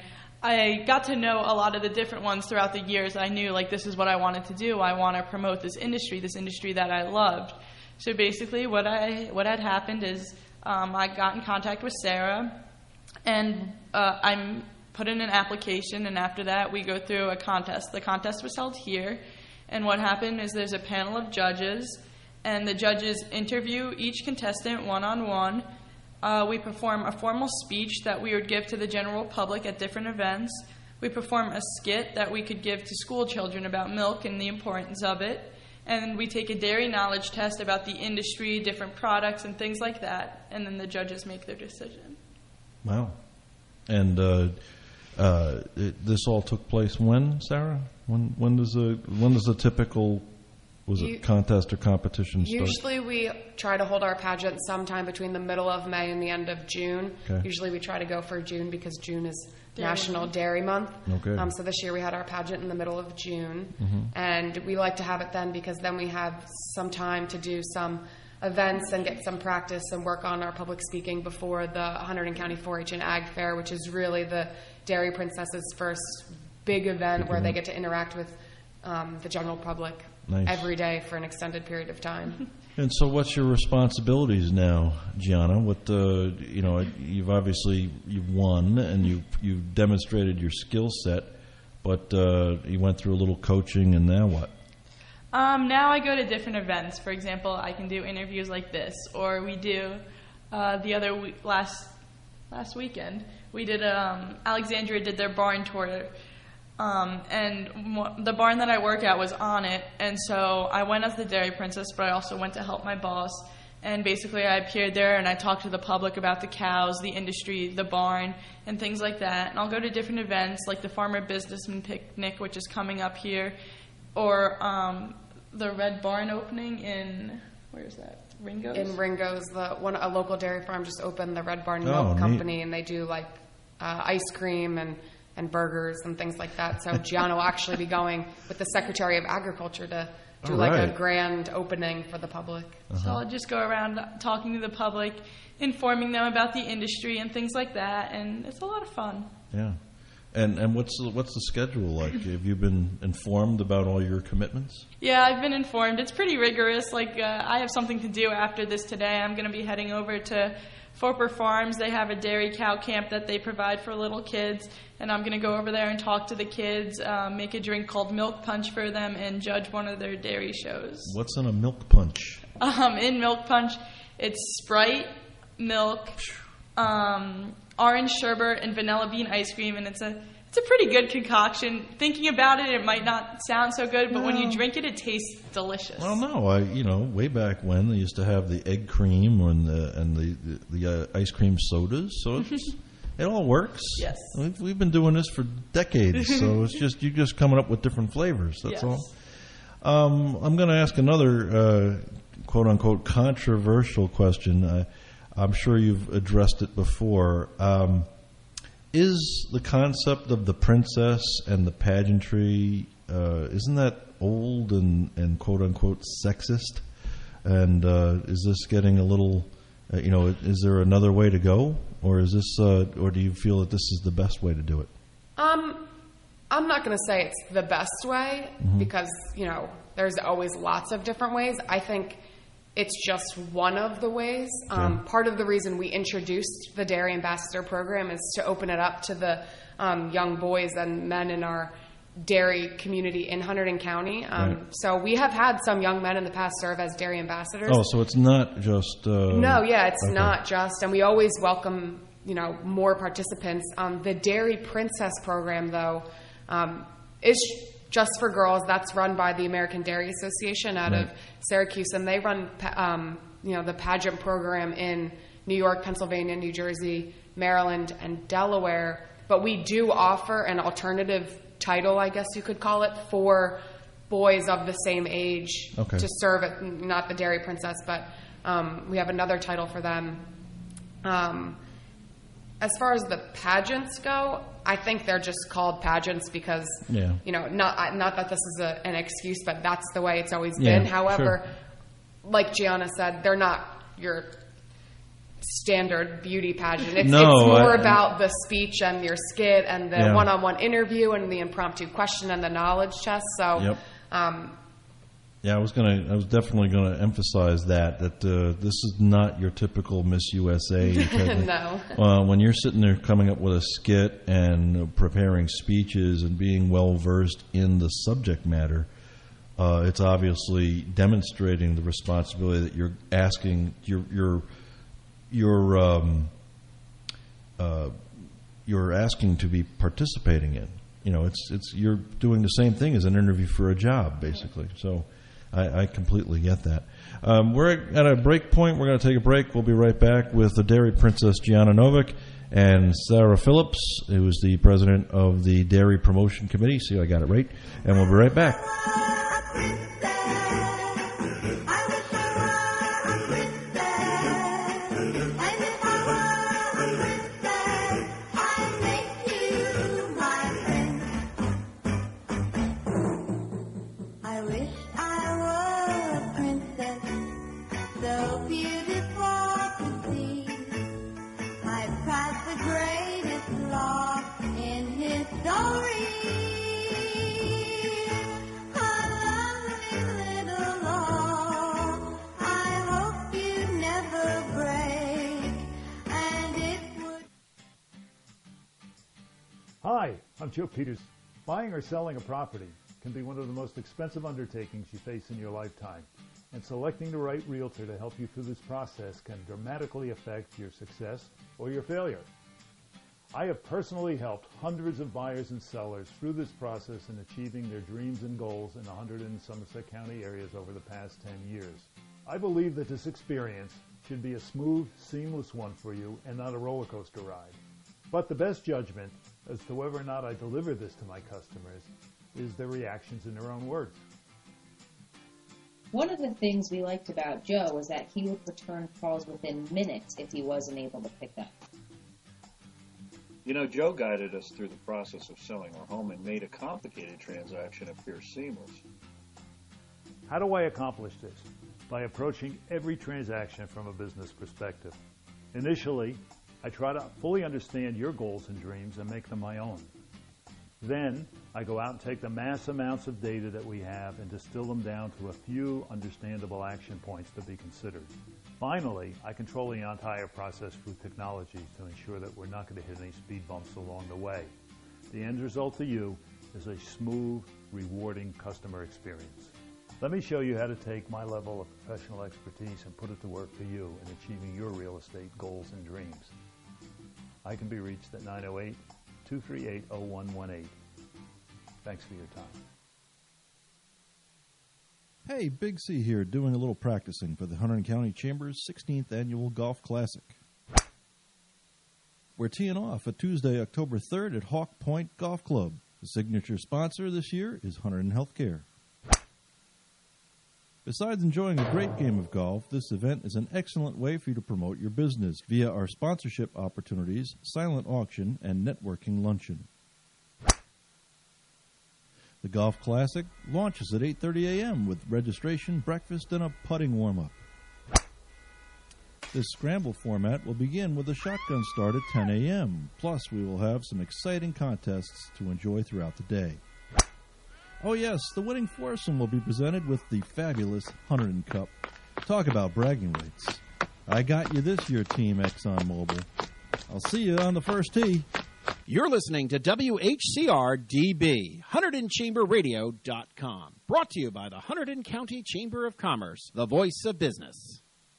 I got to know a lot of the different ones throughout the years, I knew, like, this is what I wanted to do. I want to promote this industry, this industry that I loved. So basically what I what had happened is um, I got in contact with Sarah, and uh, I'm put in an application, and after that we go through a contest. The contest was held here, and what happened is there's a panel of judges, and the judges interview each contestant one-on-one. Uh, we perform a formal speech that we would give to the general public at different events. we perform a skit that we could give to school children about milk and the importance of it. And we take a dairy knowledge test about the industry, different products, and things like that. And then the judges make their decision. Wow. And uh, uh, it, this all took place when, Sarah? When when does the when does the typical was You- it contest or competition start? Usually we try to hold our pageant sometime between the middle of May and the end of June. Okay. Usually we try to go for June because June is Dairy National Month. Dairy Month. Okay. Um, so this year we had our pageant in the middle of June. Mhm. And we like to have it then because then we have some time to do some events and get some practice and work on our public speaking before the Hunterdon County four H and Ag Fair, which is really the Dairy Princess's first big event Big where they event. get to interact with um, the general public Nice. every day for an extended period of time. And so, what's your responsibilities now, Gianna? What uh, you know? You've obviously you've won and you you've demonstrated your skill set, but uh, you went through a little coaching, and now what? Um, now I go to different events. For example, I can do interviews like this, or we do uh, the other week, last last weekend we did um, Alexandria did their barn tour, um, and mo- the barn that I work at was on it, and so I went as the Dairy Princess, but I also went to help my boss. And basically, I appeared there and I talked to the public about the cows, the industry, the barn, and things like that. And I'll go to different events like the Farmer Businessman Picnic, which is coming up here, or um, the Red Barn opening in, where is that? Ringo's? In Ringo's, the one a local dairy farm just opened the Red Barn Oh, Milk neat. Company, and they do like uh, ice cream and, and burgers and things like that. So Gianna will actually be going with the Secretary of Agriculture to do All like a right. grand opening for the public. So I'll just go around talking to the public, informing them about the industry and things like that, and it's a lot of fun. Yeah. And and what's the, what's the schedule like? Have you been informed about all your commitments? Yeah, I've been informed. It's pretty rigorous. Like, uh, I have something to do after this today. I'm going to be heading over to Forper Farms. They have a dairy cow camp that they provide for little kids, and I'm going to go over there and talk to the kids, uh, make a drink called Milk Punch for them, and judge one of their dairy shows. What's in a milk punch? Um, in Milk Punch, it's Sprite, milk, um, orange sherbet, and vanilla bean ice cream, and it's a it's a pretty good concoction. Thinking about it, it might not sound so good, but when you No. drink it, it tastes delicious. Well, no, I you know way back when they used to have the egg cream and the and the the, the uh, ice cream sodas, so it's, it all works. Yes. we've, we've been doing this for decades, so it's just you're just coming up with different flavors. That's Yes. all. Um, I'm going to ask another uh, quote unquote controversial question. Uh, I'm sure you've addressed it before. Um, Is the concept of the princess and the pageantry, uh, isn't that old and, and quote unquote sexist? And uh, is this getting a little, uh, you know, is there another way to go? Or is this, uh, or do you feel that this is the best way to do it? Um, I'm not going to say it's the best way Mhm. because, you know, there's always lots of different ways. I think it's just one of the ways. Um, Okay. Part of the reason we introduced the Dairy Ambassador program is to open it up to the um, young boys and men in our dairy community in Hunterdon County. Um, Right. So we have had some young men in the past serve as dairy ambassadors. Oh, so it's not just. Uh, No, yeah, it's okay. not just, and we always welcome, you know, more participants. Um, the Dairy Princess program, though, um, is just for girls. That's run by the American Dairy Association out Right. of Syracuse, and they run, pa- um, you know, the pageant program in New York, Pennsylvania, New Jersey, Maryland, and Delaware. But we do offer an alternative title, I guess you could call it, for boys of the same age Okay. to serve at, not the Dairy Princess, but um, we have another title for them. Um, as far as the pageants go, I think they're just called pageants because, Yeah. you know, not not that this is a, an excuse, but that's the way it's always Yeah, been. However, sure. like Gianna said, they're not your standard beauty pageant. It's, No, it's more I- about the speech and your skit and the Yeah. one-on-one interview and the impromptu question and the knowledge test. So, Yep. um, Yeah, I was gonna. I was definitely gonna emphasize that that uh, this is not your typical Miss U S A. type. No. Uh, when you're sitting there coming up with a skit and preparing speeches and being well versed in the subject matter, uh, it's obviously demonstrating the responsibility that you're asking. You're you're you're um, uh, you're asking to be participating in. you know, it's it's you're doing the same thing as an interview for a job, basically. So I, I completely get that. Um, we're at a break point. We're going to take a break. We'll be right back with the Dairy Princess Gianna Novick and Sarah Phillips, who is the president of the Dairy Promotion Committee. See, I got it right. And we'll be right back. Hi, I'm Joe Peters. Buying or selling a property can be one of the most expensive undertakings you face in your lifetime, and selecting the right realtor to help you through this process can dramatically affect your success or your failure. I have personally helped hundreds of buyers and sellers through this process in achieving their dreams and goals in one hundred and Somerset County areas over the past ten years. I believe that this experience should be a smooth, seamless one for you and not a roller coaster ride. But the best judgment as to whether or not I deliver this to my customers is their reactions in their own words. One of the things we liked about Joe was that he would return calls within minutes if he wasn't able to pick up. You know, Joe guided us through the process of selling our home and made a complicated transaction appear seamless. How do I accomplish this? By approaching every transaction from a business perspective. Initially, I try to fully understand your goals and dreams and make them my own. Then, I go out and take the mass amounts of data that we have and distill them down to a few understandable action points to be considered. Finally, I control the entire process through technology to ensure that we're not going to hit any speed bumps along the way. The end result to you is a smooth, rewarding customer experience. Let me show you how to take my level of professional expertise and put it to work for you in achieving your real estate goals and dreams. I can be reached at nine oh eight, two three eight, oh one one eight. Thanks for your time. Hey, Big C here, doing a little practicing for the Hunterdon County Chamber's sixteenth Annual Golf Classic. We're teeing off at Tuesday, October third at Hawk Point Golf Club. The signature sponsor this year is Hunterdon Healthcare. Besides enjoying a great game of golf, this event is an excellent way for you to promote your business via our sponsorship opportunities, silent auction, and networking luncheon. The Golf Classic launches at eight thirty a.m. with registration, breakfast, and a putting warm-up. This scramble format will begin with a shotgun start at ten a.m. Plus, we will have some exciting contests to enjoy throughout the day. Oh yes, the winning foursome will be presented with the fabulous Hunterdon Cup. Talk about bragging rights. I got you this year, Team ExxonMobil. I'll see you on the first tee. You're listening to W H C R D B, Hunterdon Chamber Radio dot com. Brought to you by the Hunterdon County Chamber of Commerce, the voice of business.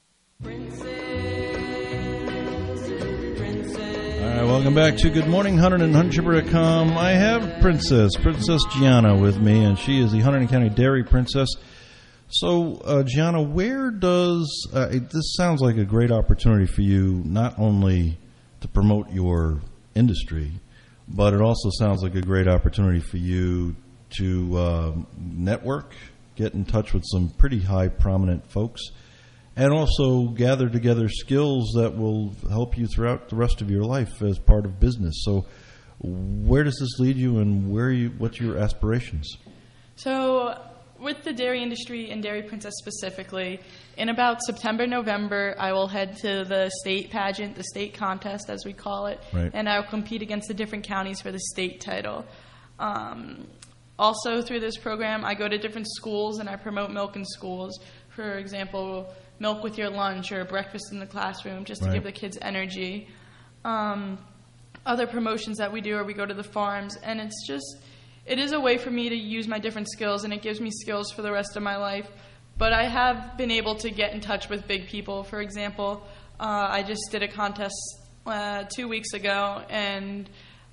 All right, welcome back to Good Morning, Hunterdon, Hunterdon Chamber dot com. I have Princess, Princess Gianna with me, and she is the Hunterdon County Dairy Princess. So, uh, Gianna, where does, uh, it, this sounds like a great opportunity for you, not only to promote your industry, but it also sounds like a great opportunity for you to uh, network, get in touch with some pretty high prominent folks, and also gather together skills that will help you throughout the rest of your life as part of business. So where does this lead you, and where are you, what's your aspirations? So with the dairy industry and Dairy Princess specifically, in about September, November, I will head to the state pageant, the state contest as we call it, right. And I'll compete against the different counties for the state title. Um, also through this program, I go to different schools and I promote milk in schools. For example, milk with your lunch or breakfast in the classroom, just to right. give the kids energy. Um, other promotions that we do are we go to the farms, and it's just, it is a way for me to use my different skills, and it gives me skills for the rest of my life. But I have been able to get in touch with big people. For example, uh, I just did a contest uh, two weeks ago, and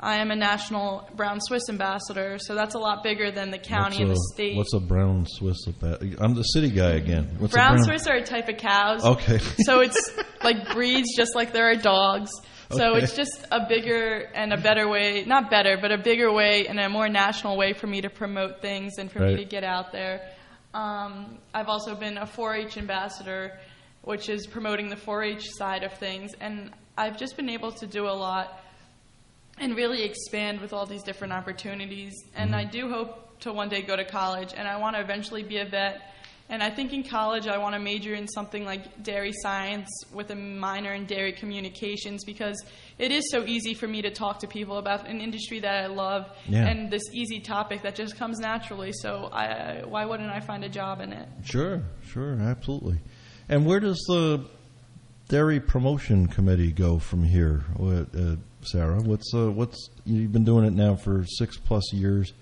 I am a national Brown Swiss ambassador, so that's a lot bigger than the county what's and a, the state. What's a brown Swiss? About? I'm the city guy again. What's brown, a brown Swiss are a type of cows. Okay. So it's like breeds just like there are dogs. So Okay. it's just a bigger and a better way, not better, but a bigger way and a more national way for me to promote things and for Right. me to get out there. Um, I've also been a four H ambassador, which is promoting the four H side of things. And I've just been able to do a lot and really expand with all these different opportunities. And I do hope to one day go to college, and I want to eventually be a vet. And I think in college I want to major in something like dairy science with a minor in dairy communications, because it is so easy for me to talk to people about an industry that I love Yeah. and this easy topic that just comes naturally. So I, why wouldn't I find a job in it? Sure, sure, absolutely. And where does the Dairy Promotion Committee go from here, What, uh, Sarah? What's uh, what's you've been doing it now for six plus years.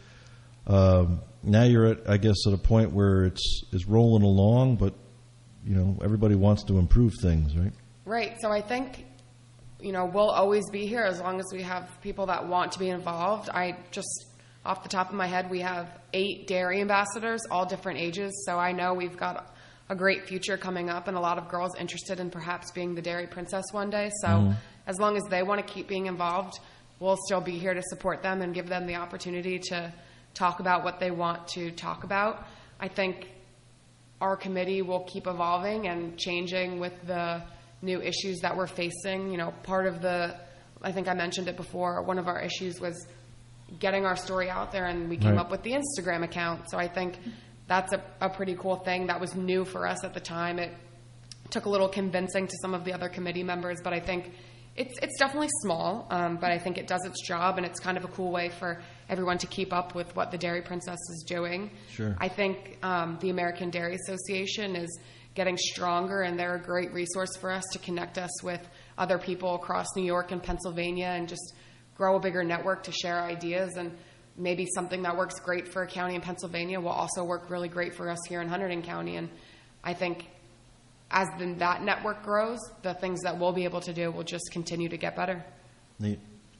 Um, now you're at, I guess, at a point where it's is rolling along, but you know everybody wants to improve things, right? Right. So I think, you know, we'll always be here as long as we have people that want to be involved. I just, off the top of my head, we have eight dairy ambassadors, all different ages. So I know we've got a great future coming up and a lot of girls interested in perhaps being the dairy princess one day. So Mhm. as long as they want to keep being involved, we'll still be here to support them and give them the opportunity to talk about what they want to talk about. I think our committee will keep evolving and changing with the new issues that we're facing. You know, part of the, I think I mentioned it before, one of our issues was getting our story out there, and we came Right. up with the Instagram account. So I think that's a, a pretty cool thing that was new for us at the time. It took a little convincing to some of the other committee members, but I think it's it's definitely small, um, but I think it does its job, and it's kind of a cool way for everyone to keep up with what the Dairy Princess is doing. Sure. I think um, the American Dairy Association is getting stronger, and they're a great resource for us to connect us with other people across New York and Pennsylvania and just grow a bigger network to share ideas. And maybe something that works great for a county in Pennsylvania will also work really great for us here in Hunterdon County. And I think as then that network grows, the things that we'll be able to do will just continue to get better. Neat.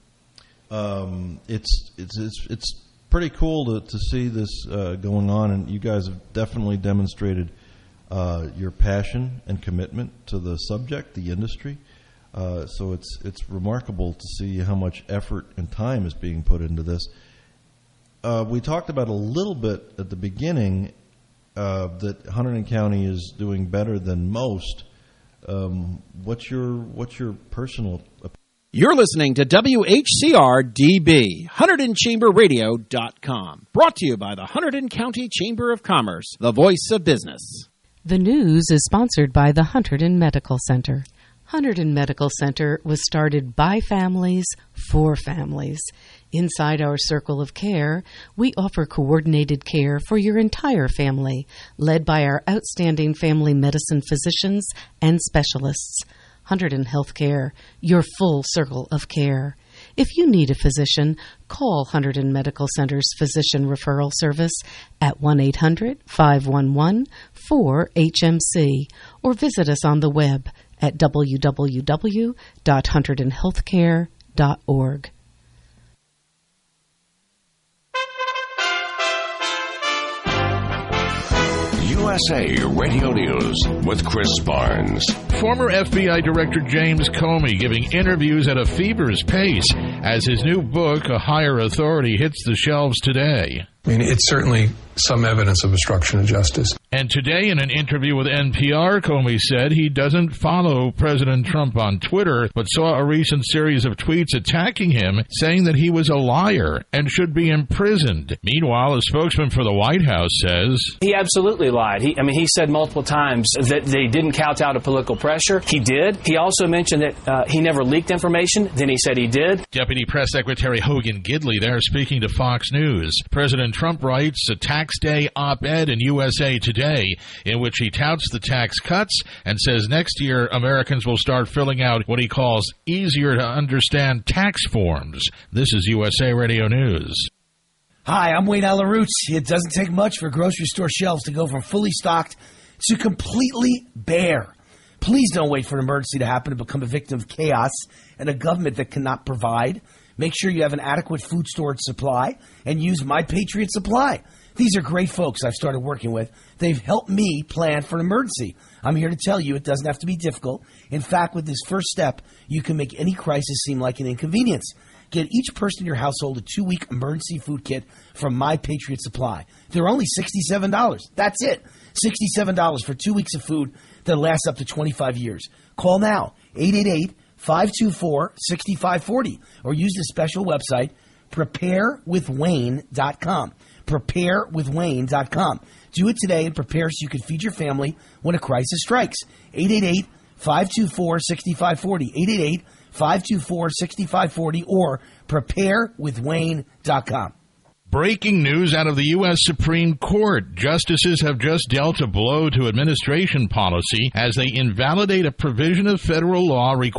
Um, it's it's it's it's pretty cool to to see this uh, going on, and you guys have definitely demonstrated uh, your passion and commitment to the subject, the industry. Uh, so it's it's remarkable to see how much effort and time is being put into this. Uh, we talked about a little bit at the beginning uh, that Hunterdon County is doing better than most. Um, what's your what's your personal opinion? You're listening to W H C R D B, Hunterdon Chamber Radio dot com. Brought to you by the Hunterdon County Chamber of Commerce, the voice of business. The news is sponsored by the Hunterdon Medical Center. Hunterdon Medical Center was started by families for families. Inside our circle of care, we offer coordinated care for your entire family, led by our outstanding family medicine physicians and specialists. Hunterdon Healthcare, your full circle of care. If you need a physician, call Hunterdon Medical Center's Physician Referral Service at one eight hundred, five one one, four H M C or visit us on the web at w w w dot hunterdon healthcare dot org. U S A Radio News with Chris Barnes. Former F B I Director James Comey giving interviews at a fever's pace as his new book, A Higher Authority, hits the shelves today. I mean, it's certainly some evidence of obstruction of justice. And today, in an interview with N P R, Comey said he doesn't follow President Trump on Twitter, but saw a recent series of tweets attacking him, saying that he was a liar and should be imprisoned. Meanwhile, a spokesman for the White House says he absolutely lied. He, I mean, he said multiple times that they didn't kowtow to political pressure. He did. He also mentioned that uh, he never leaked information. Then he said he did. Deputy Press Secretary Hogan Gidley there speaking to Fox News. President Trump writes a Tax Day op-ed in U S A Today in which he touts the tax cuts and says next year Americans will start filling out what he calls easier to understand tax forms. This is U S A Radio News. Hi, I'm Wayne Alarouts. It doesn't take much for grocery store shelves to go from fully stocked to completely bare. Please don't wait for an emergency to happen to become a victim of chaos and a government that cannot provide. Make sure you have an adequate food storage supply and use My Patriot Supply. These are great folks I've started working with. They've helped me plan for an emergency. I'm here to tell you it doesn't have to be difficult. In fact, with this first step, you can make any crisis seem like an inconvenience. Get each person in your household a two-week emergency food kit from My Patriot Supply. They're only sixty-seven dollars. That's it. sixty-seven dollars for two weeks of food that lasts up to twenty-five years. Call now, eight eight eight, five two four, six five four zero, or use the special website, prepare with wayne dot com. prepare with wayne dot com. Do it today and prepare so you can feed your family when a crisis strikes. eight eight eight, five two four, six five four zero. eight eight eight, five two four, six five four zero or prepare with wayne dot com. Breaking news out of the U S Supreme Court. Justices have just dealt a blow to administration policy as they invalidate a provision of federal law requiring